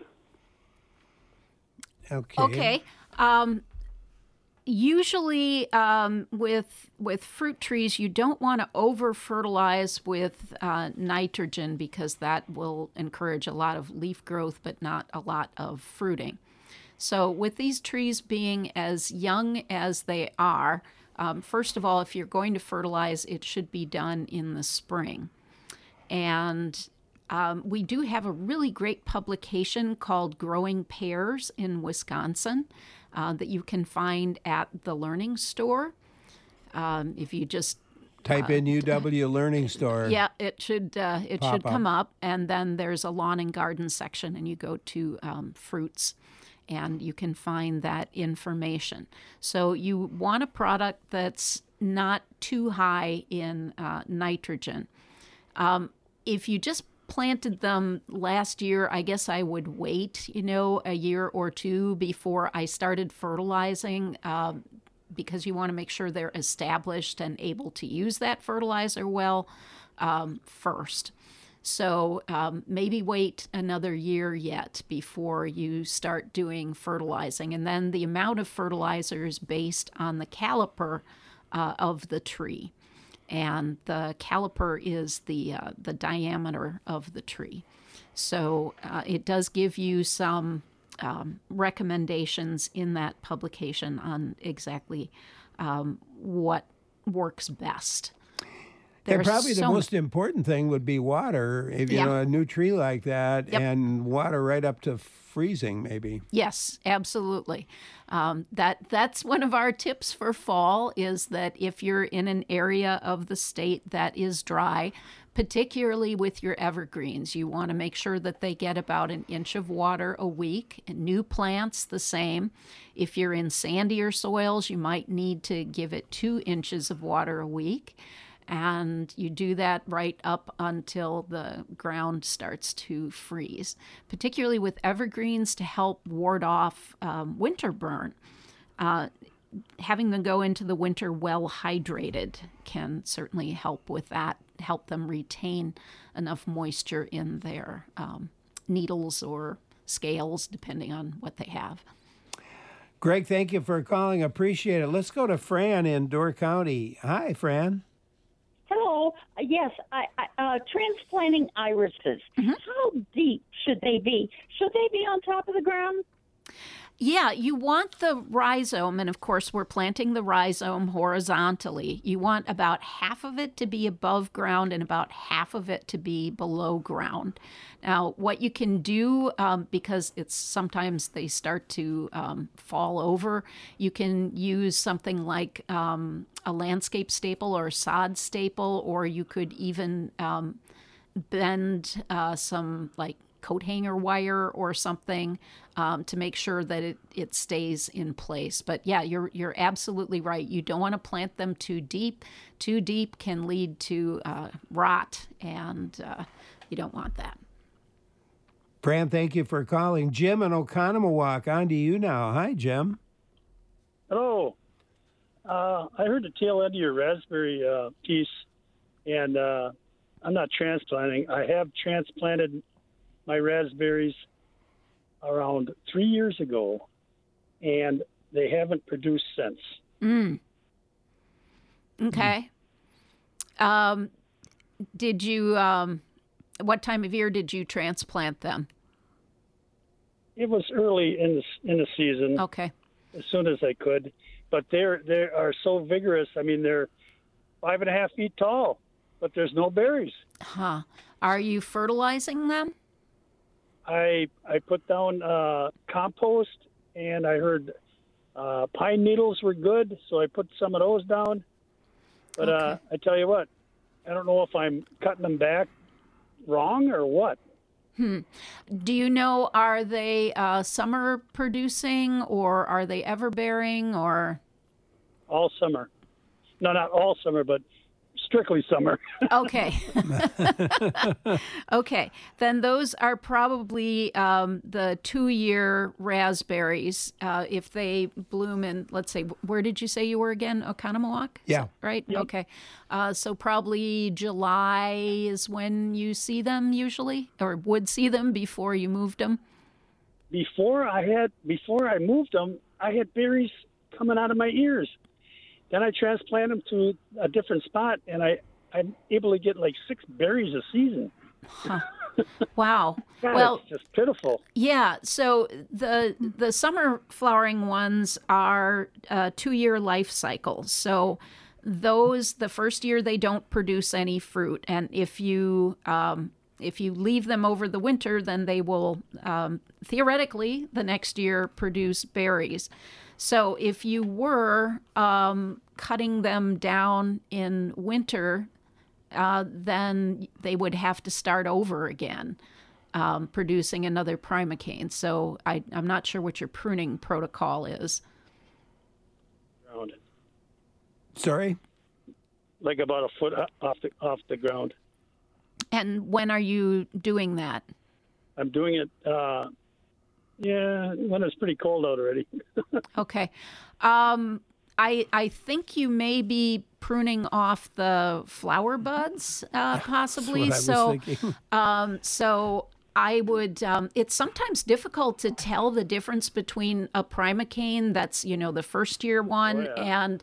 Speaker 1: Okay.
Speaker 2: Okay. Um, usually, um, with with fruit trees, you don't want to over fertilize with uh, nitrogen because that will encourage a lot of leaf growth, but not a lot of fruiting. So, with these trees being as young as they are, um, first of all, if you're going to fertilize, it should be done in the spring, and Um, we do have a really great publication called Growing Pears in Wisconsin uh, that you can find at the Learning Store. Um, if you just
Speaker 1: type
Speaker 2: uh,
Speaker 1: in U W Learning Store.
Speaker 2: Yeah, it should uh, it
Speaker 1: Pop
Speaker 2: should
Speaker 1: up.
Speaker 2: come up, and then there's a lawn and garden section, and you go to um, fruits, and you can find that information. So you want a product that's not too high in uh, nitrogen. Um, if you just planted them last year, I guess I would wait, you know, a year or two before I started fertilizing um, because you want to make sure they're established and able to use that fertilizer well um, first. So um, maybe wait another year yet before you start doing fertilizing. And then the amount of fertilizer is based on the caliper uh, of the tree. And the caliper is the uh, the diameter of the tree. So uh, it does give you some um, recommendations in that publication on exactly um, what works best.
Speaker 1: And
Speaker 2: There's
Speaker 1: probably the
Speaker 2: so
Speaker 1: most important thing would be water. If you
Speaker 2: Yeah.
Speaker 1: know a new tree like that,
Speaker 2: Yep.
Speaker 1: and water right up to freezing, maybe.
Speaker 2: Yes, absolutely. Um, that that's one of our tips for fall is that if you're in an area of the state that is dry, particularly with your evergreens, you want to make sure that they get about an inch of water a week. And new plants, the same. If you're in sandier soils, you might need to give it two inches of water a week. And you do that right up until the ground starts to freeze, particularly with evergreens to help ward off um, winter burn. Uh, having them go into the winter well hydrated can certainly help with that, help them retain enough moisture in their um, needles or scales, depending on what they have.
Speaker 1: Greg, thank you for calling. Appreciate it. Let's go to Fran in Door County. Hi, Fran.
Speaker 12: Hello. Uh, Yes, I, I, uh, transplanting irises. How deep should they be? Should they be on top of the ground?
Speaker 2: Yeah, you want the rhizome, and of course we're planting the rhizome horizontally. You want about half of it to be above ground and about half of it to be below ground. Now, what you can do, um, because it's sometimes they start to um, fall over, you can use something like um, a landscape staple or a sod staple, or you could even um, bend uh, some like coat hanger wire or something um, to make sure that it, it stays in place. But yeah, you're you're absolutely right. You don't want to plant them too deep. Too deep can lead to uh, rot, and uh, you don't want that.
Speaker 1: Fran, thank you for calling. Jim in Oconomowoc, on to you now. Hi, Jim.
Speaker 13: Hello. Uh, I heard the tail end of your raspberry uh, piece, and uh, I'm not transplanting. I have transplanted my raspberries around three years ago, and they haven't produced since.
Speaker 2: Mm. Okay. Um, did you, um, what time of year did you transplant them?
Speaker 13: It was early in the in the season.
Speaker 2: Okay.
Speaker 13: As soon as I could, but they're they are so vigorous. I mean, they're five and a half feet tall, but there's no berries.
Speaker 2: Huh. Are you fertilizing them?
Speaker 13: I I put down uh, compost, and I heard uh, pine needles were good, so I put some of those down. But
Speaker 2: Okay.
Speaker 13: uh, I tell you what, I don't know if I'm cutting them back wrong or what.
Speaker 2: Hmm. Do you know, are they uh, summer producing or are they ever bearing or?
Speaker 13: All summer. No, not all summer, but strictly summer.
Speaker 2: Okay. Okay. Then those are probably um, the two-year raspberries. Uh, if they bloom in, let's say, where did you say you were again? Oconomowoc?
Speaker 1: Yeah.
Speaker 2: Right?
Speaker 13: Yep.
Speaker 2: Okay. Uh, so probably July is when you see them usually, or would see them before you moved them?
Speaker 13: Before I had, before I moved them, I had berries coming out of my ears. Then I transplant them to a different spot, and I, I'm able to get like six berries a season.
Speaker 2: Huh. Wow.
Speaker 13: God,
Speaker 2: Well,
Speaker 13: it's just pitiful.
Speaker 2: yeah. So the the summer flowering ones are a two-year life cycle. So those, the first year they don't produce any fruit, and if you um, if you leave them over the winter, then they will um, theoretically the next year produce berries. So if you were um, cutting them down in winter, uh, then they would have to start over again, um, producing another primocane. So I, I'm not sure what your pruning protocol is.
Speaker 13: Ground.
Speaker 1: Sorry?
Speaker 13: Like about a foot off the off the ground.
Speaker 2: And when are you doing that?
Speaker 13: I'm doing it. Uh, yeah, when it's pretty cold out already.
Speaker 2: Okay. Um, I I think you may be pruning off the flower buds, uh, possibly.
Speaker 1: That's what I was
Speaker 2: so,
Speaker 1: thinking.
Speaker 2: um, so I would. Um, it's sometimes difficult to tell the difference between a primocane that's, you know, the first year one
Speaker 13: Oh, yeah.
Speaker 2: and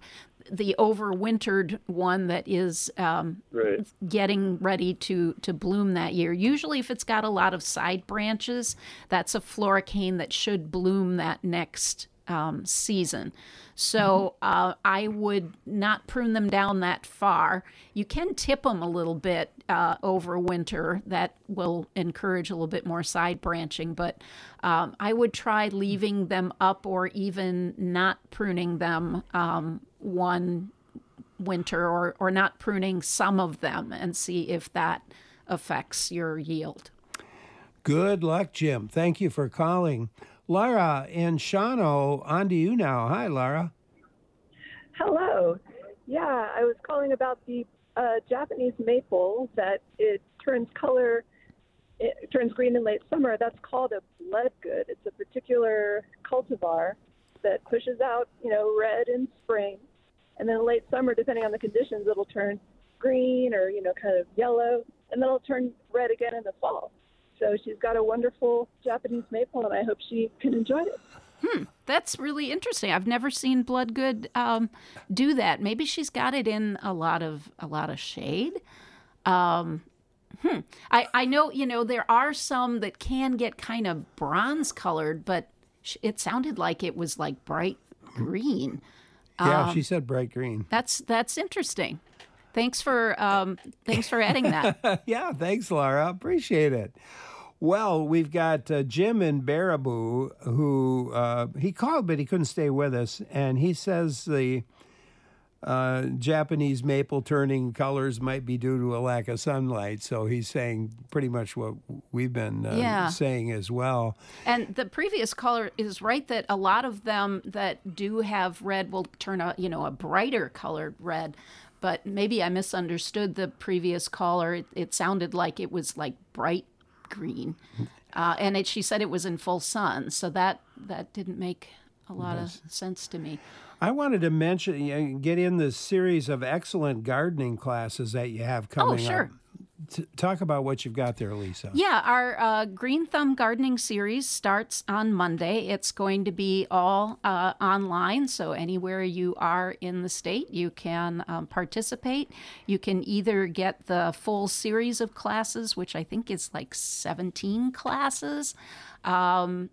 Speaker 2: the overwintered one that is um,
Speaker 14: Right.
Speaker 2: getting ready to, to bloom that year. Usually if it's got a lot of side branches, that's a floricane that should bloom that next um, season. So uh, I would not prune them down that far. You can tip them a little bit uh, over winter. That will encourage a little bit more side branching, but um, I would try leaving them up or even not pruning them um, one winter or, or not pruning some of them and see if that affects your yield.
Speaker 1: Good luck, Jim. Thank you for calling. Laura in Shawano, on to you now. Hi, Laura.
Speaker 15: Hello. Yeah, I was calling about the uh, Japanese maple that it turns color, it turns green in late summer. That's called a bloodgood. It's a particular cultivar that pushes out, you know, red in spring, and then in late summer, depending on the conditions, it'll turn green or, you know, kind of yellow, and then it'll turn red again in the fall. So she's got a wonderful Japanese maple, and I hope she can enjoy it.
Speaker 2: Hmm, that's really interesting. I've never seen Bloodgood um, do that. Maybe she's got it in a lot of a lot of shade. Um, hmm. I I know you know there are some that can get kind of bronze colored, but sh- it sounded like it was like bright green.
Speaker 1: Yeah,
Speaker 2: Um,
Speaker 1: she said bright green.
Speaker 2: That's that's interesting. Thanks for um, thanks for adding that.
Speaker 1: Yeah, thanks, Laura. Appreciate it. Well, we've got uh, Jim in Baraboo, who uh, he called, but he couldn't stay with us. And he says the uh, Japanese maple turning colors might be due to a lack of sunlight. So he's saying pretty much what we've been uh,
Speaker 2: Yeah.
Speaker 1: saying as well.
Speaker 2: And the previous caller is right that a lot of them that do have red will turn a you know a brighter colored red. But maybe I misunderstood the previous caller. It, it sounded like it was like bright green, uh, and it, she said it was in full sun. So that that didn't make a lot
Speaker 1: Yes.
Speaker 2: of sense to me.
Speaker 1: I wanted to mention, you know, get in the series of excellent gardening classes that you have coming
Speaker 2: Oh, sure.
Speaker 1: up. T- talk about what you've got there, Lisa.
Speaker 2: Yeah, our uh, Green Thumb Gardening Series starts on Monday. It's going to be all uh, online, so anywhere you are in the state, you can um, participate. You can either get the full series of classes, which I think is like seventeen classes, um,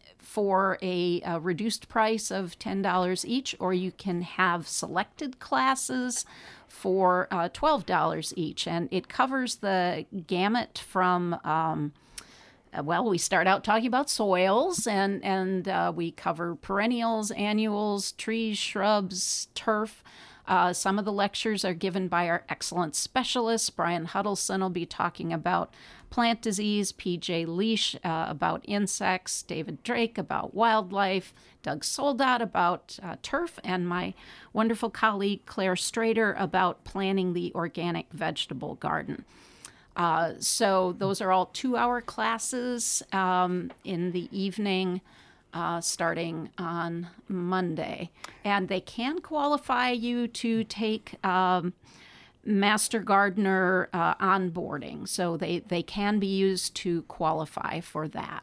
Speaker 2: for a, a reduced price of ten dollars each, or you can have selected classes for uh, twelve dollars each. And it covers the gamut from, um, uh, well, we start out talking about soils, and, and uh, we cover perennials, annuals, trees, shrubs, turf. Uh, some of the lectures are given by our excellent specialists. Brian Huddleston will be talking about plant disease, P J Leash uh, about insects, David Drake about wildlife, Doug Soldat about uh, turf, and my wonderful colleague Claire Strader about planning the organic vegetable garden. Uh, so those are all two-hour classes um, in the evening. Uh, starting on Monday. And they can qualify you to take um, Master Gardener uh, onboarding. So they, they can be used to qualify for that.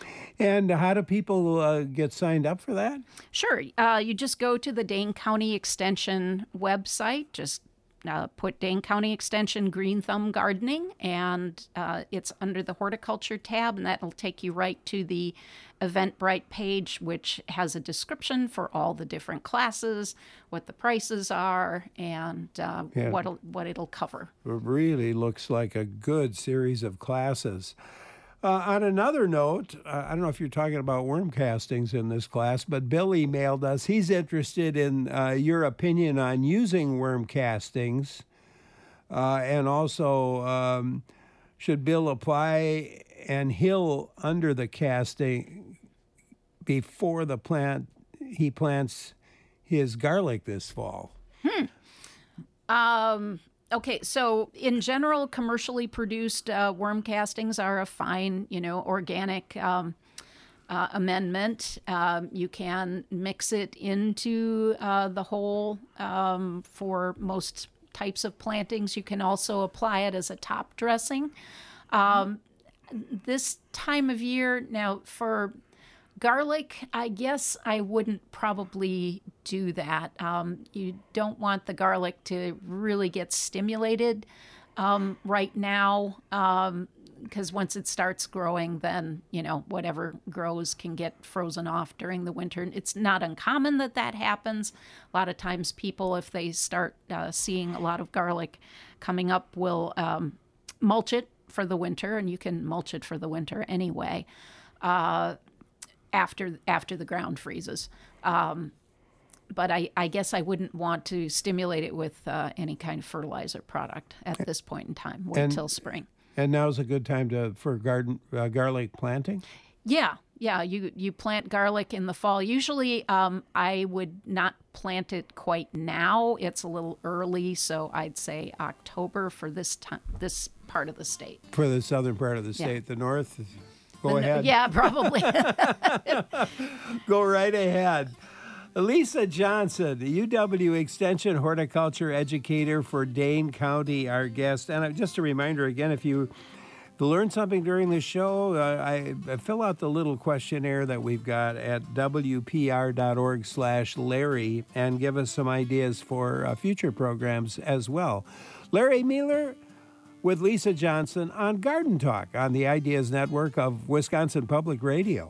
Speaker 1: And how do people uh, get signed up for that?
Speaker 2: Sure. Uh, you just go to the Dane County Extension website. Just uh, put Dane County Extension Green Thumb Gardening, and uh, it's under the Horticulture tab, and that'll take you right to the Eventbrite page, which has a description for all the different classes, what the prices are, and uh,
Speaker 1: Yeah.
Speaker 2: what what it'll cover.
Speaker 1: It really looks like a good series of classes. Uh, on another note, uh, I don't know if you're talking about worm castings in this class, but Bill emailed us. He's interested in uh, your opinion on using worm castings, uh, and also um, should Bill apply and hill under the casting before the plant he plants his garlic this fall.
Speaker 2: Hmm. Um, okay, so in general, commercially produced uh, worm castings are a fine, you know, organic um, uh, amendment. Um, you can mix it into uh, the whole um, for most types of plantings. You can also apply it as a top dressing. Um, this time of year, now for Garlic, I guess I wouldn't probably do that. Um, you don't want the garlic to really get stimulated um, right now, because um, once it starts growing, then, you know, whatever grows can get frozen off during the winter. It's not uncommon that that happens. A lot of times people, if they start uh, seeing a lot of garlic coming up, will um, mulch it for the winter, and you can mulch it for the winter anyway. Uh, after after the ground freezes. Um, but I, I guess I wouldn't want to stimulate it with uh, any kind of fertilizer product at this point in time. Wait
Speaker 1: And-
Speaker 2: till spring.
Speaker 1: And now's a good time to for garden uh, garlic planting?
Speaker 2: Yeah, yeah. You you plant garlic in the fall. Usually um, I would not plant it quite now. It's a little early, so I'd say October for this time, this part of the state.
Speaker 1: For the southern part of the
Speaker 2: Yeah.
Speaker 1: state, the north? Go
Speaker 2: The-
Speaker 1: ahead.
Speaker 2: Yeah, probably.
Speaker 1: Go right ahead. Lisa Johnson, U W Extension horticulture educator for Dane County, our guest. And just a reminder again, if you learn something during the show, uh, I, I fill out the little questionnaire that we've got at W P R dot org slash Larry and give us some ideas for uh, future programs as well. Larry Mueller with Lisa Johnson on Garden Talk on the Ideas Network of Wisconsin Public Radio.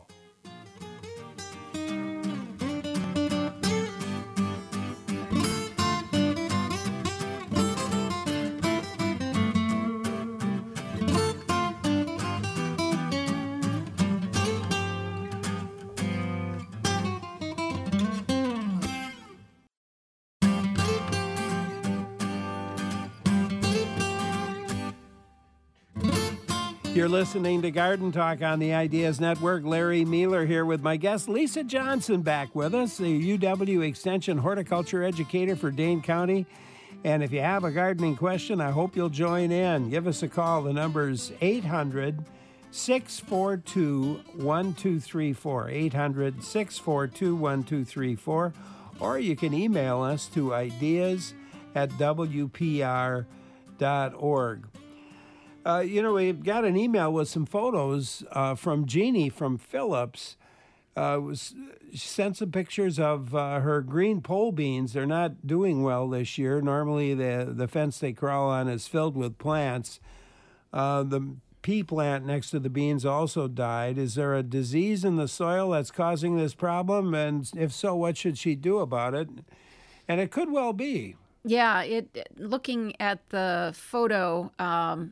Speaker 1: You're listening to Garden Talk on the Ideas Network. Larry Mueller here with my guest, Lisa Johnson, back with us, the U W Extension horticulture educator for Dane County. And if you have a gardening question, I hope you'll join in. Give us a call. The number's eight hundred, six four two, one two three four, eight hundred, six four two, one two three four. Or you can email us to ideas at W P R dot org. Uh, you know, we got an email with some photos uh, from Jeannie from Phillips. Uh, was, she sent some pictures of uh, her green pole beans. They're not doing well this year. Normally, the, the fence they crawl on is filled with plants. Uh, the pea plant next to the beans also died. Is there a disease in the soil that's causing this problem? And if so, what should she do about it? And it could well be.
Speaker 2: Yeah, it. Looking at the photo, um,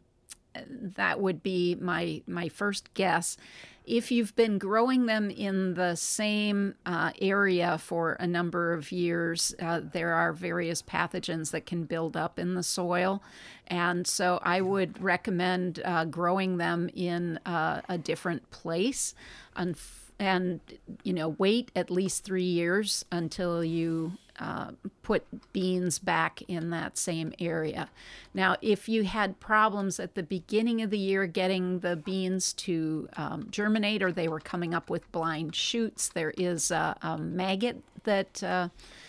Speaker 2: that would be my my first guess. If you've been growing them in the same uh, area for a number of years, uh, there are various pathogens that can build up in the soil. And so I would recommend uh, growing them in uh, a different place and, and, you know, wait at least three years until you Uh, put beans back in that same area. Now, if you had problems at the beginning of the year getting the beans to um, germinate, or they were coming up with blind shoots, there is a, a maggot that uh,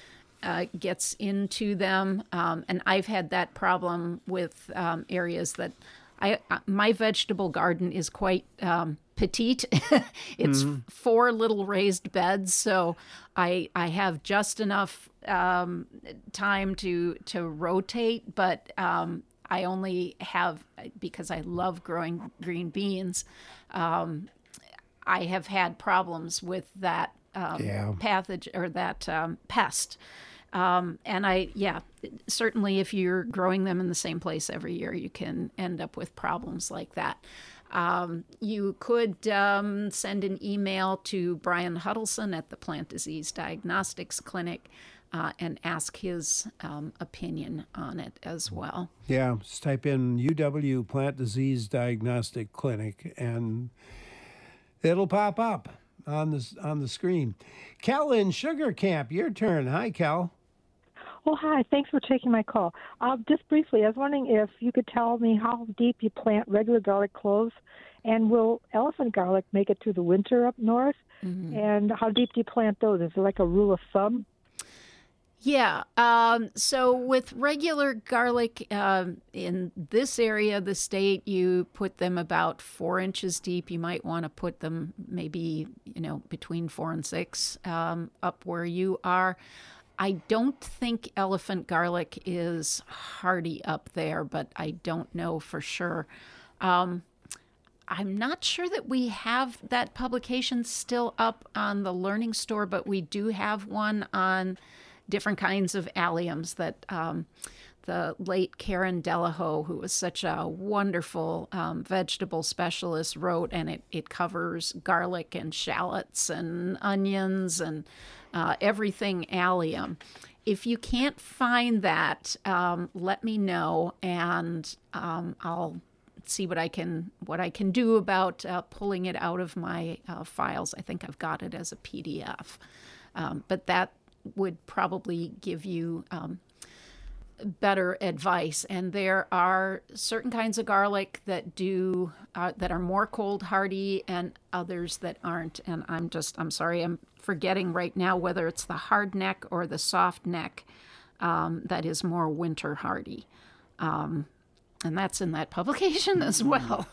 Speaker 2: uh, gets into them. Um, and I've had that problem with um, areas that I, my vegetable garden is quite um, petite. It's
Speaker 14: Mhm.
Speaker 2: four little raised beds, so I I have just enough um, time to to rotate, but um, I only have, because I love growing green beans, um, I have had problems with that um,
Speaker 1: Yeah.
Speaker 2: pathogen or that um, pest. Um, and I, yeah, certainly if you're growing them in the same place every year, you can end up with problems like that. Um, you could um, send an email to Brian Huddleston at the Plant Disease Diagnostics Clinic uh, and ask his um, opinion on it as well.
Speaker 1: Yeah, just type in U W Plant Disease Diagnostic Clinic and it'll pop up on the, on the screen. Kel in Sugar Camp, your turn. Hi, Kel.
Speaker 14: Oh, hi. Thanks for taking my call. Uh, just briefly, I was wondering if you could tell me how deep you plant regular garlic cloves, and will elephant garlic make it through the winter up north?
Speaker 2: Mm-hmm.
Speaker 14: And how deep do you plant those? Is there like a rule of thumb?
Speaker 2: Yeah. Um, so with regular garlic um, in this area of the state, you put them about four inches deep. You might want to put them maybe, you know, between four and six um, up where you are. I don't think elephant garlic is hardy up there, but I don't know for sure. Um, I'm not sure that we have that publication still up on the Learning Store, but we do have one on different kinds of alliums that um, the late Karen Delahoe, who was such a wonderful um, vegetable specialist, wrote, and it, it covers garlic and shallots and onions and uh, everything allium. If you can't find that, um, let me know, and um, I'll see what I can what I can do about uh, pulling it out of my uh, files. I think I've got it as a P D F, um, but that would probably give you um, better advice. And there are certain kinds of garlic that do uh, that are more cold hardy, and others that aren't. And I'm just I'm sorry I'm forgetting right now whether it's the hard neck or the soft neck um, that is more winter hardy. Um, And that's in that publication as well.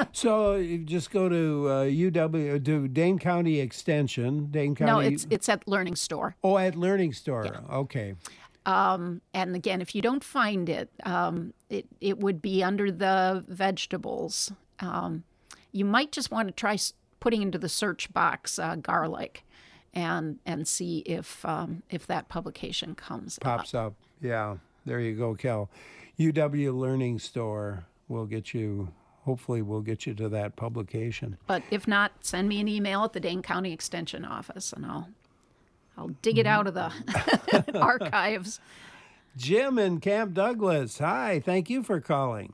Speaker 1: So you just go to uh, U W, to Dane County Extension. Dane County.
Speaker 2: No, it's it's at Learning Store.
Speaker 1: Oh, at Learning Store.
Speaker 2: Yeah.
Speaker 1: Okay.
Speaker 2: Um, and again, if you don't find it, um, it it would be under the vegetables. Um, you might just want to try putting into the search box uh, garlic, and and see if um, if that publication comes
Speaker 1: pops
Speaker 2: up.
Speaker 1: up. Yeah, there you go, Kel. U W Learning Store will get you, hopefully will get you to that publication.
Speaker 2: But if not, send me an email at the Dane County Extension Office, and I'll I'll dig it out of the archives.
Speaker 1: Jim in Camp Douglas, hi, thank you for calling.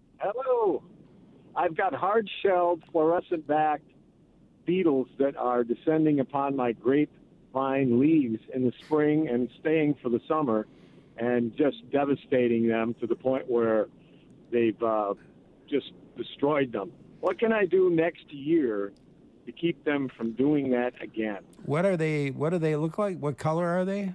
Speaker 16: Hello. I've got hard-shelled, fluorescent-backed beetles that are descending upon my grapevine leaves in the spring and staying for the summer, and just devastating them to the point where they've uh, just destroyed them. What can I do next year to keep them from doing that again?
Speaker 1: What are they? What do they look like? What color are they?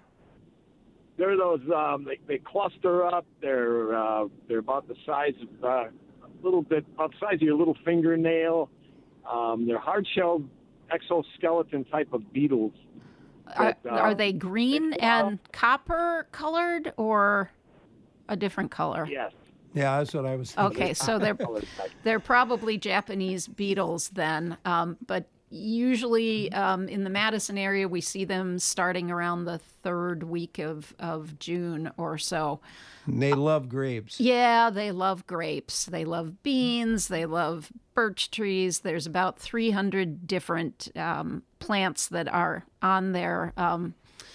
Speaker 16: They're those. Um, they, they cluster up. They're uh, they're about the size of uh, a little bit about the size of your little fingernail. Um, they're hard-shelled exoskeleton type of beetles.
Speaker 2: Are,
Speaker 16: That, uh,
Speaker 2: are they green
Speaker 16: they
Speaker 2: and copper colored, or a different color?
Speaker 16: Yes.
Speaker 1: Yeah, that's what I was thinking.
Speaker 2: Okay, so they're they're probably Japanese beetles then, um, but usually um, in the Madison area we see them starting around the third week of, of June or so.
Speaker 1: And they love grapes.
Speaker 2: Yeah, they love grapes. They love beans. They love birch trees. There's about three hundred different um, plants that are on their um,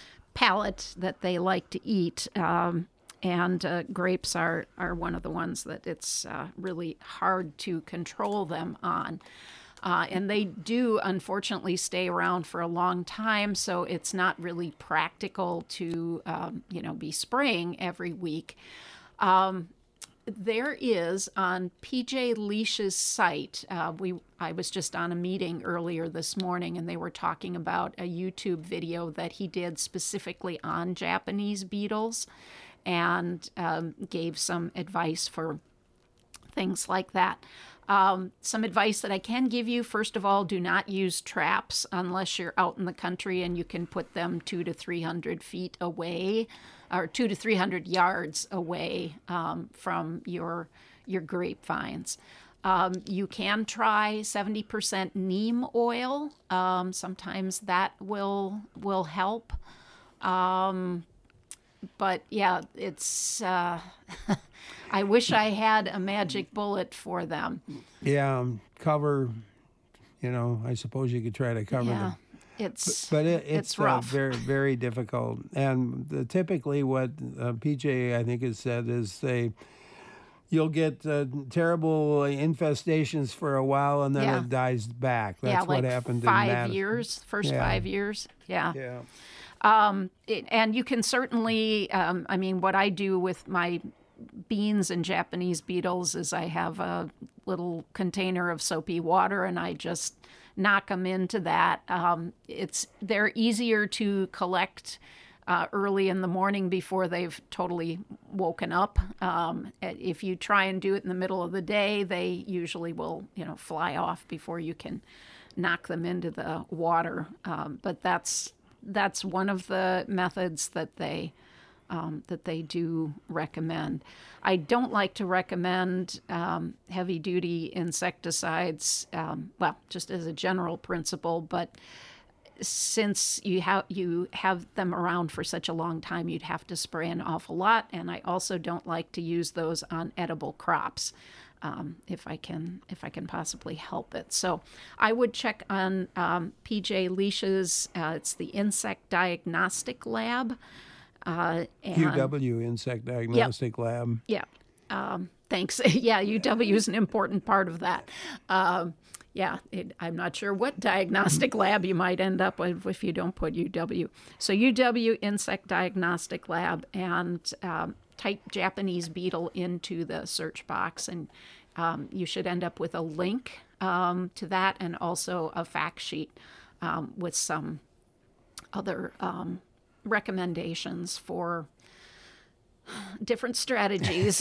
Speaker 2: palette that they like to eat. Um, and uh, grapes are, are one of the ones that it's uh, really hard to control them on. Uh, and they do, unfortunately, stay around for a long time, so it's not really practical to, um, you know, be spraying every week. Um, there is on P J Leish's site. Uh, we I was just on a meeting earlier this morning, and they were talking about a YouTube video that he did specifically on Japanese beetles, and um, gave some advice for things like that. Um, some advice that I can give you, first of all, do not use traps unless you're out in the country and you can put them two to three hundred feet away, or two to three hundred yards away um, from your your grapevines. Um, you can try seventy percent neem oil. Um, sometimes that will will help. Um, but yeah, it's. Uh, I wish I had a magic bullet for them.
Speaker 1: Yeah, um, cover, you know, I suppose you could try to cover
Speaker 2: yeah,
Speaker 1: them.
Speaker 2: It's
Speaker 1: but, but it, it's,
Speaker 2: it's rough.
Speaker 1: Uh, very, very difficult. And the, typically what uh, P J, I think, has said is they, you'll get uh, terrible infestations for a while and then
Speaker 2: Yeah.
Speaker 1: it dies back. That's
Speaker 2: yeah,
Speaker 1: what
Speaker 2: like
Speaker 1: happened
Speaker 2: five
Speaker 1: in Madison.
Speaker 2: years, first
Speaker 1: Yeah.
Speaker 2: five years. Yeah.
Speaker 1: Yeah.
Speaker 2: Um, it, and you can certainly, um, I mean, what I do with my beans and Japanese beetles is I have a little container of soapy water and I just knock them into that. Um, it's they're easier to collect uh, early in the morning before they've totally woken up. Um, if you try and do it in the middle of the day, they usually will, you know, fly off before you can knock them into the water. Um, but that's that's one of the methods that they um, that they do recommend. I don't like to recommend um, heavy-duty insecticides. Um, well, just as a general principle, but since you have you have them around for such a long time, you'd have to spray an awful lot. And I also don't like to use those on edible crops. Um, if I can, if I can possibly help it. So I would check on um, P J Leish's, uh, it's the Insect Diagnostic Lab. Uh, and,
Speaker 1: U W, Insect Diagnostic
Speaker 2: yep,
Speaker 1: Lab.
Speaker 2: Yeah, um, thanks. Yeah, U W is an important part of that. Um, yeah, it, I'm not sure what diagnostic lab you might end up with if you don't put U W. So U W, Insect Diagnostic Lab, and um, type Japanese beetle into the search box, and um, you should end up with a link um, to that, and also a fact sheet um, with some other um, recommendations for different strategies.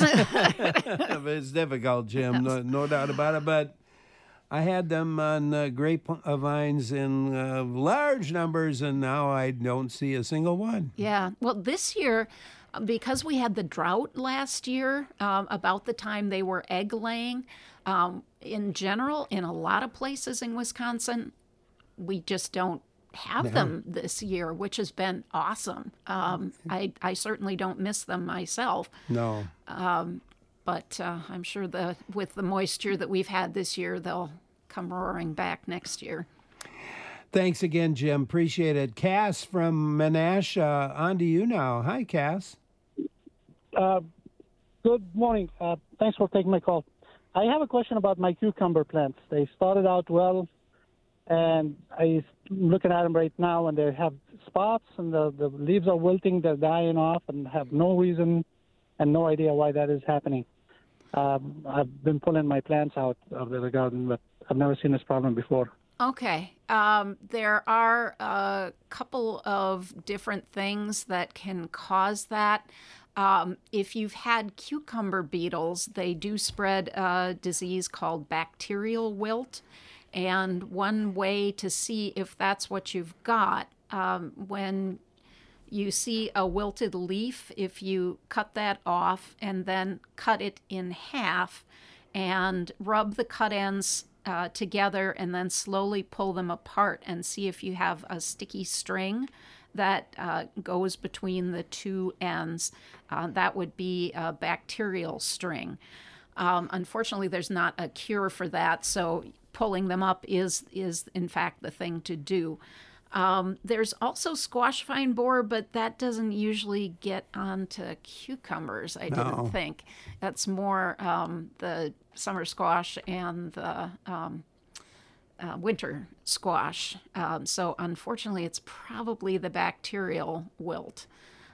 Speaker 1: It's difficult, Jim, no, no doubt about it, but I had them on uh, grapevines in uh, large numbers, and now I don't see a single one.
Speaker 2: Yeah, well, this year, because we had the drought last year, um, about the time they were egg laying, um, in general, in a lot of places in Wisconsin, we just don't have
Speaker 1: Yeah.
Speaker 2: them this year, which has been awesome. Um, I, I certainly don't miss them myself.
Speaker 1: No.
Speaker 2: Um, but uh, I'm sure the with the moisture that we've had this year, they'll come roaring back next year.
Speaker 1: Thanks again, Jim. Appreciate it. Cass from Menasha, on to you now. Hi, Cass.
Speaker 17: Uh, good morning. Uh, thanks for taking my call. I have a question about my cucumber plants. They started out well, and I'm looking at them right now, and they have spots, and the, the leaves are wilting, they're dying off, and have no reason and no idea why that is happening. Um, I've been pulling my plants out of the garden, but I've never seen this problem before.
Speaker 2: Okay. Um, there are a couple of different things that can cause that. Um, if you've had cucumber beetles, they do spread a disease called bacterial wilt. And one way to see if that's what you've got, um, when you see a wilted leaf, if you cut that off and then cut it in half and rub the cut ends uh, together and then slowly pull them apart and see if you have a sticky string that uh, goes between the two ends, uh, that would be a bacterial string. Um, unfortunately, there's not a cure for that, so pulling them up is, is in fact, the thing to do. Um, there's also squash vine borer, but that doesn't usually get onto cucumbers, I
Speaker 1: No.
Speaker 2: didn't think. That's more um, the summer squash and the um, uh, winter squash. Um, so unfortunately, it's probably the bacterial wilt.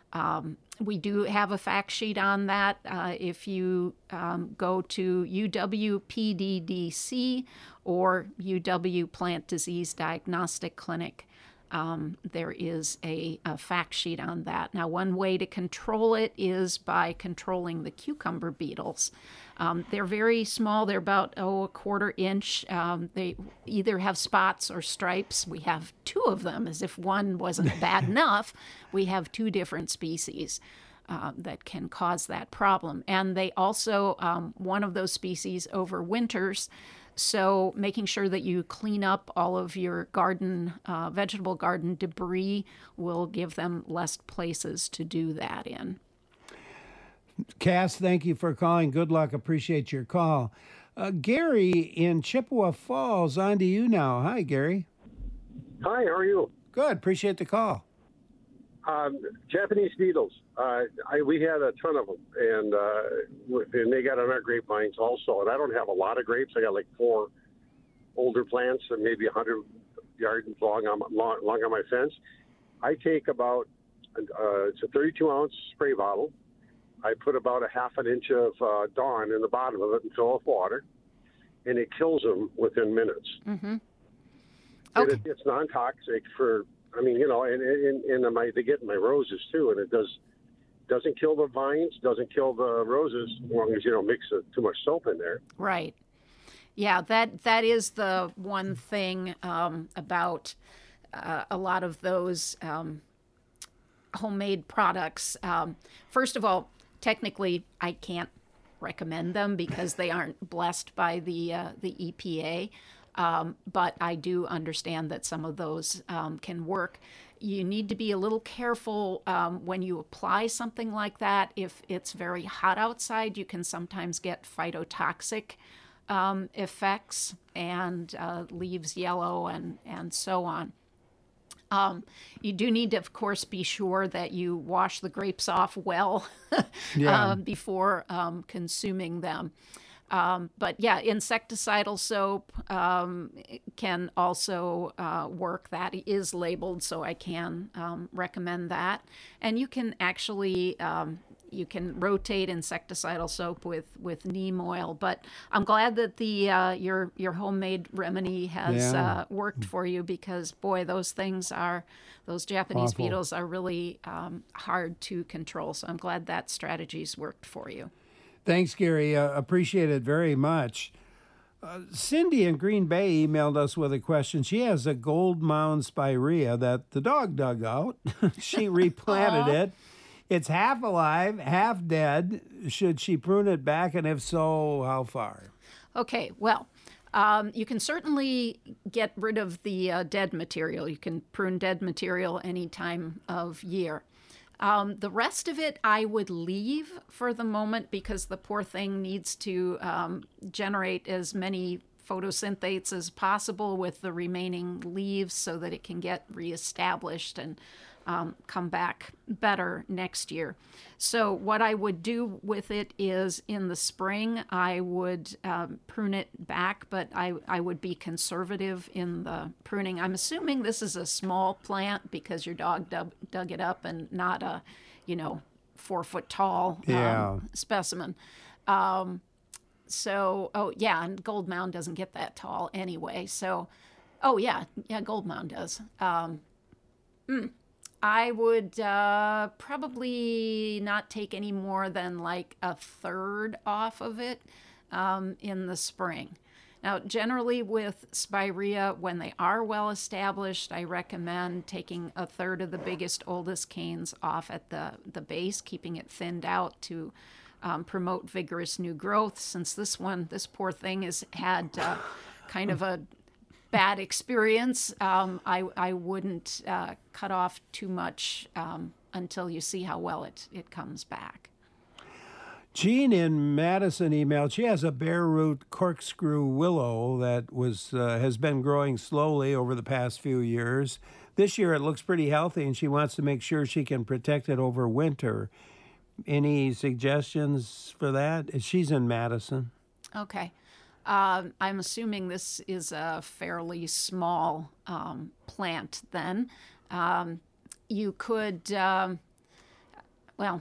Speaker 2: Um, we do have a fact sheet on that. Uh, if you um, go to U W P D D C or U W Plant Disease Diagnostic Clinic, um, there is a, a fact sheet on that. Now, one way to control it is by controlling the cucumber beetles. Um, they're very small. They're about, oh, a quarter inch. Um, they either have spots or stripes. We have two of them, as if one wasn't bad enough. We have two different species uh, that can cause that problem. And they also, um, one of those species overwinters. So making sure that you clean up all of your garden, uh, vegetable garden debris will give them less places to do that in.
Speaker 1: Cass, thank you for calling. Good luck. Appreciate your call. Uh, Gary in Chippewa Falls, on to you now. Hi, Gary.
Speaker 16: Hi, how are you?
Speaker 1: Good. Appreciate the call.
Speaker 16: Um, Japanese beetles. Uh, I, we had a ton of them, and uh, and they got on our grapevines also. And I don't have a lot of grapes. I got like four older plants, and maybe a hundred yards long on long, long on my fence. I take about uh, it's a thirty-two ounce spray bottle. I put about a half an inch of uh, Dawn in the bottom of it and fill it with water, and it kills them within minutes.
Speaker 2: Mm-hmm.
Speaker 16: And it, it's non-toxic for
Speaker 18: I mean, you know, and and, and my, they get in my roses too, and it does doesn't kill the vines, doesn't kill the roses, as long as you don't mix uh, too much soap in there.
Speaker 2: Right. Yeah, that that is the one thing um, about uh, a lot of those um, homemade products. Um, first of all, technically, I can't recommend them because they aren't blessed by the uh, the E P A. Um, but I do understand that some of those um, can work. You need to be a little careful um, when you apply something like that. If it's very hot outside, you can sometimes get phytotoxic um, effects and uh, leaves yellow and, and so on. Um, you do need to, of course, be sure that you wash the grapes off well yeah. uh, before um, consuming them. Um, but yeah, insecticidal soap um, can also uh, work. That is labeled, so I can um, recommend that. And you can actually um, you can rotate insecticidal soap with, with neem oil. But I'm glad that the uh, your your homemade remedy has
Speaker 1: Yeah.
Speaker 2: uh, worked for you, because boy, those things are those Japanese
Speaker 1: Awful.
Speaker 2: beetles are really um, hard to control. So I'm glad that strategy's worked for you.
Speaker 1: Thanks, Gary. Uh, appreciate it very much. Uh, Cindy in Green Bay emailed us with a question. She has a gold mound spirea that the dog dug out. She replanted it. It's half alive, half dead. Should she prune it back? And if so, how far?
Speaker 2: Okay, well, um, you can certainly get rid of the uh, dead material. You can prune dead material any time of year. Um, the rest of it I would leave for the moment, because the poor thing needs to um, generate as many photosynthates as possible with the remaining leaves so that it can get reestablished and um, come back better next year. So what I would do with it is in the spring, I would um, prune it back, but I, I would be conservative in the pruning. I'm assuming this is a small plant because your dog dug, dug it up and not a, you know, four foot tall
Speaker 1: Yeah.
Speaker 2: um, specimen. Um, so, oh yeah, and Gold Mound doesn't get that tall anyway. So, oh yeah, yeah, Gold Mound does. Um, mm, I would uh, probably not take any more than like a third off of it um, in the spring. Now, generally with spirea, when they are well established, I recommend taking a third of the biggest, oldest canes off at the, the base, keeping it thinned out to um, promote vigorous new growth. Since this one, this poor thing has had uh, kind of a bad experience, um, I, I wouldn't uh, cut off too much um, until you see how well it, it comes back.
Speaker 1: Jean in Madison emailed. She has a bare root corkscrew willow that was uh, has been growing slowly over the past few years. This year it looks pretty healthy, and she wants to make sure she can protect it over winter. Any suggestions for that? She's in Madison.
Speaker 2: Okay. Um, I'm assuming this is a fairly small um, plant then. Um, you could, um, well,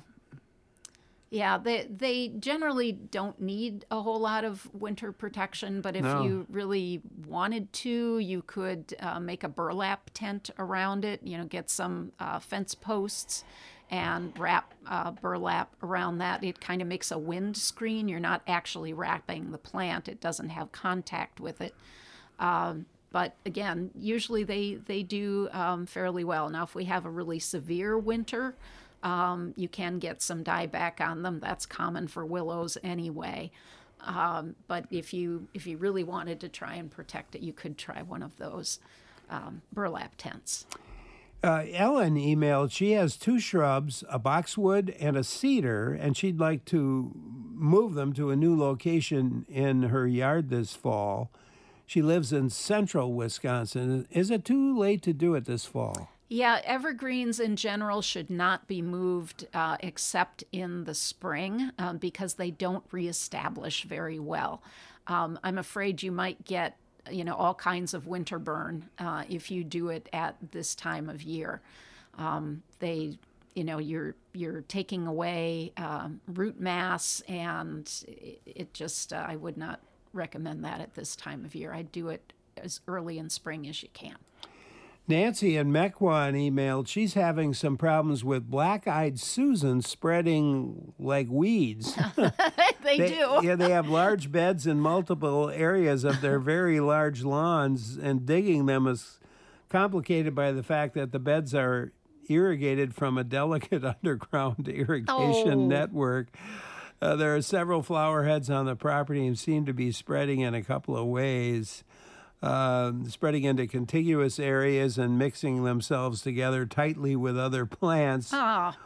Speaker 2: yeah, they, they generally don't need a whole lot of winter protection, but if
Speaker 1: No.
Speaker 2: you really wanted to, you could uh, make a burlap tent around it, you know, get some uh, fence posts and wrap uh, burlap around that. It kind of makes a wind screen. You're not actually wrapping the plant. It doesn't have contact with it. Um, but again, usually they, they do um, fairly well. Now, if we have a really severe winter, um, you can get some dieback on them. That's common for willows anyway. Um, but if you if you really wanted to try and protect it, you could try one of those um, burlap tents.
Speaker 1: Uh, Ellen emailed. She has two shrubs, a boxwood and a cedar, and she'd like to move them to a new location in her yard this fall. She lives in central Wisconsin. Is it too late to do it this fall?
Speaker 2: Yeah, evergreens in general should not be moved uh, except in the spring um, because they don't reestablish very well. Um, I'm afraid you might get, you know, all kinds of winter burn uh, if you do it at this time of year. Um, they, you know, you're you're taking away um, root mass, and it, it just uh, I would not recommend that at this time of year. I'd do it as early in spring as you can.
Speaker 1: Nancy in Mequon emailed, she's having some problems with black-eyed Susan spreading like weeds.
Speaker 2: they, they do.
Speaker 1: Yeah, they have large beds in multiple areas of their very large lawns, and digging them is complicated by the fact that the beds are irrigated from a delicate underground irrigation
Speaker 2: Oh.
Speaker 1: network. Uh, there are several flower heads on the property and seem to be spreading in a couple of ways. Um, spreading into contiguous areas and mixing themselves together tightly with other plants.
Speaker 2: Ah.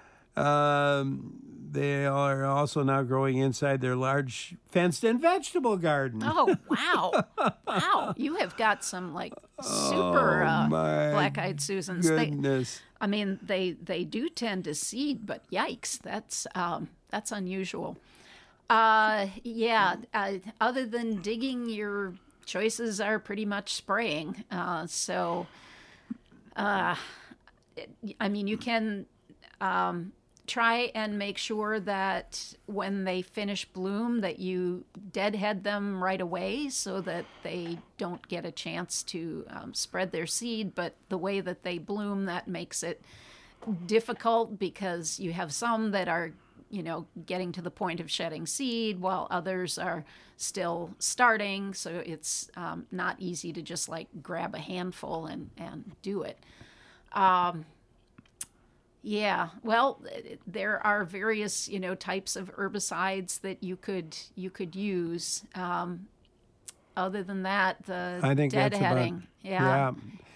Speaker 1: Um, they are also now growing inside their large fenced-in vegetable garden.
Speaker 2: Oh, wow. Wow. You have got some, like, super
Speaker 1: Oh,
Speaker 2: uh,
Speaker 1: my
Speaker 2: black-eyed Susans. They,
Speaker 1: Goodness.
Speaker 2: I mean, they, they do tend to seed, but yikes, that's, um, that's unusual. Uh, yeah, uh, other than digging, your choices are pretty much spraying. Uh, so, uh, I mean, you can um, try and make sure that when they finish bloom that you deadhead them right away so that they don't get a chance to um, spread their seed. But the way that they bloom, that makes it difficult because you have some that are, you know, getting to the point of shedding seed while others are still starting. So it's um, not easy to just like grab a handful and, and do it. Um, yeah, well, there are various, you know, types of herbicides that you could you could use. Um, other than that, the
Speaker 1: I think that's about,
Speaker 2: deadheading. Yeah.
Speaker 1: yeah.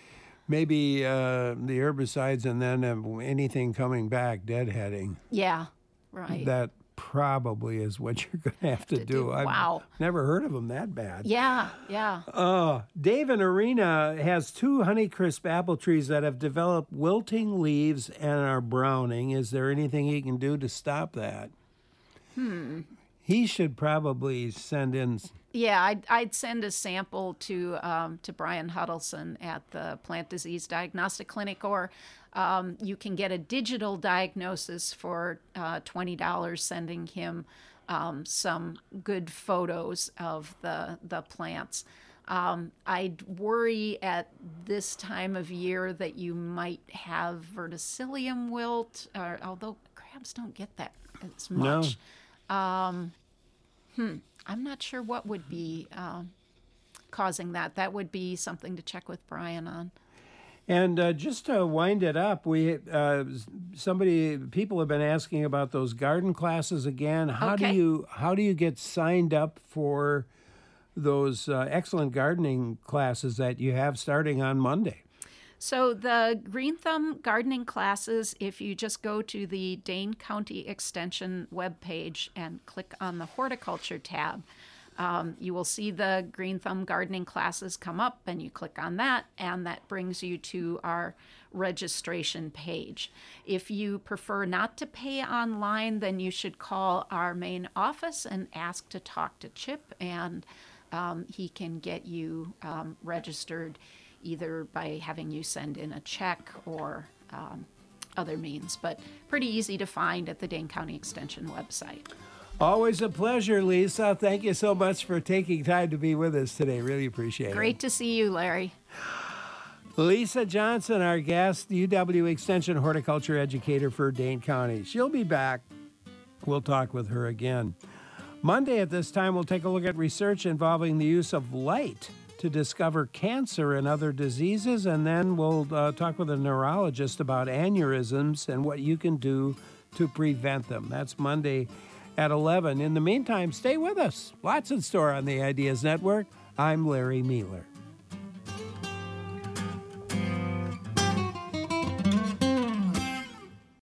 Speaker 1: Maybe uh, the herbicides and then uh, anything coming back, deadheading.
Speaker 2: Yeah, right.
Speaker 1: That probably is what you're going to have to,
Speaker 2: To
Speaker 1: do.
Speaker 2: do.
Speaker 1: I've
Speaker 2: Wow.
Speaker 1: never heard of them that bad.
Speaker 2: Yeah, yeah.
Speaker 1: Uh, Dave in Arena has two Honeycrisp apple trees that have developed wilting leaves and are browning. Is there anything he can do to stop that?
Speaker 2: Hmm.
Speaker 1: He should probably send in.
Speaker 2: Yeah, I'd, I'd send a sample to um, to Brian Huddleston at the Plant Disease Diagnostic Clinic, or um, you can get a digital diagnosis for uh, twenty dollars, sending him um, some good photos of the, the plants. Um, I'd worry at this time of year that you might have verticillium wilt, or, although crabs don't get that as
Speaker 1: No.
Speaker 2: much. Um, hmm, I'm not sure what would be um, causing that. That would be something to check with Brian on.
Speaker 1: And uh, just to wind it up, we uh, somebody people have been asking about those garden classes again. How
Speaker 2: Okay.
Speaker 1: do you how do you get signed up for those uh, excellent gardening classes that you have starting on Monday?
Speaker 2: So the Green Thumb gardening classes, if you just go to the Dane County Extension webpage and click on the horticulture tab, um, you will see the Green Thumb gardening classes come up, and you click on that, and that brings you to our registration page. If you prefer not to pay online, then you should call our main office and ask to talk to Chip, and um, he can get you um, registered either by having you send in a check or um, other means, but pretty easy to find at the Dane County Extension website.
Speaker 1: Always a pleasure, Lisa. Thank you so much for taking time to be with us today. Really appreciate it.
Speaker 2: Great to see you, Larry.
Speaker 1: Lisa Johnson, our guest, U W Extension horticulture educator for Dane County. She'll be back. We'll talk with her again. Monday at this time, we'll take a look at research involving the use of light to discover cancer and other diseases, and then we'll uh, talk with a neurologist about aneurysms and what you can do to prevent them. That's Monday at eleven. In the meantime, stay with us. Lots in store on the Ideas Network. I'm Larry Mealer.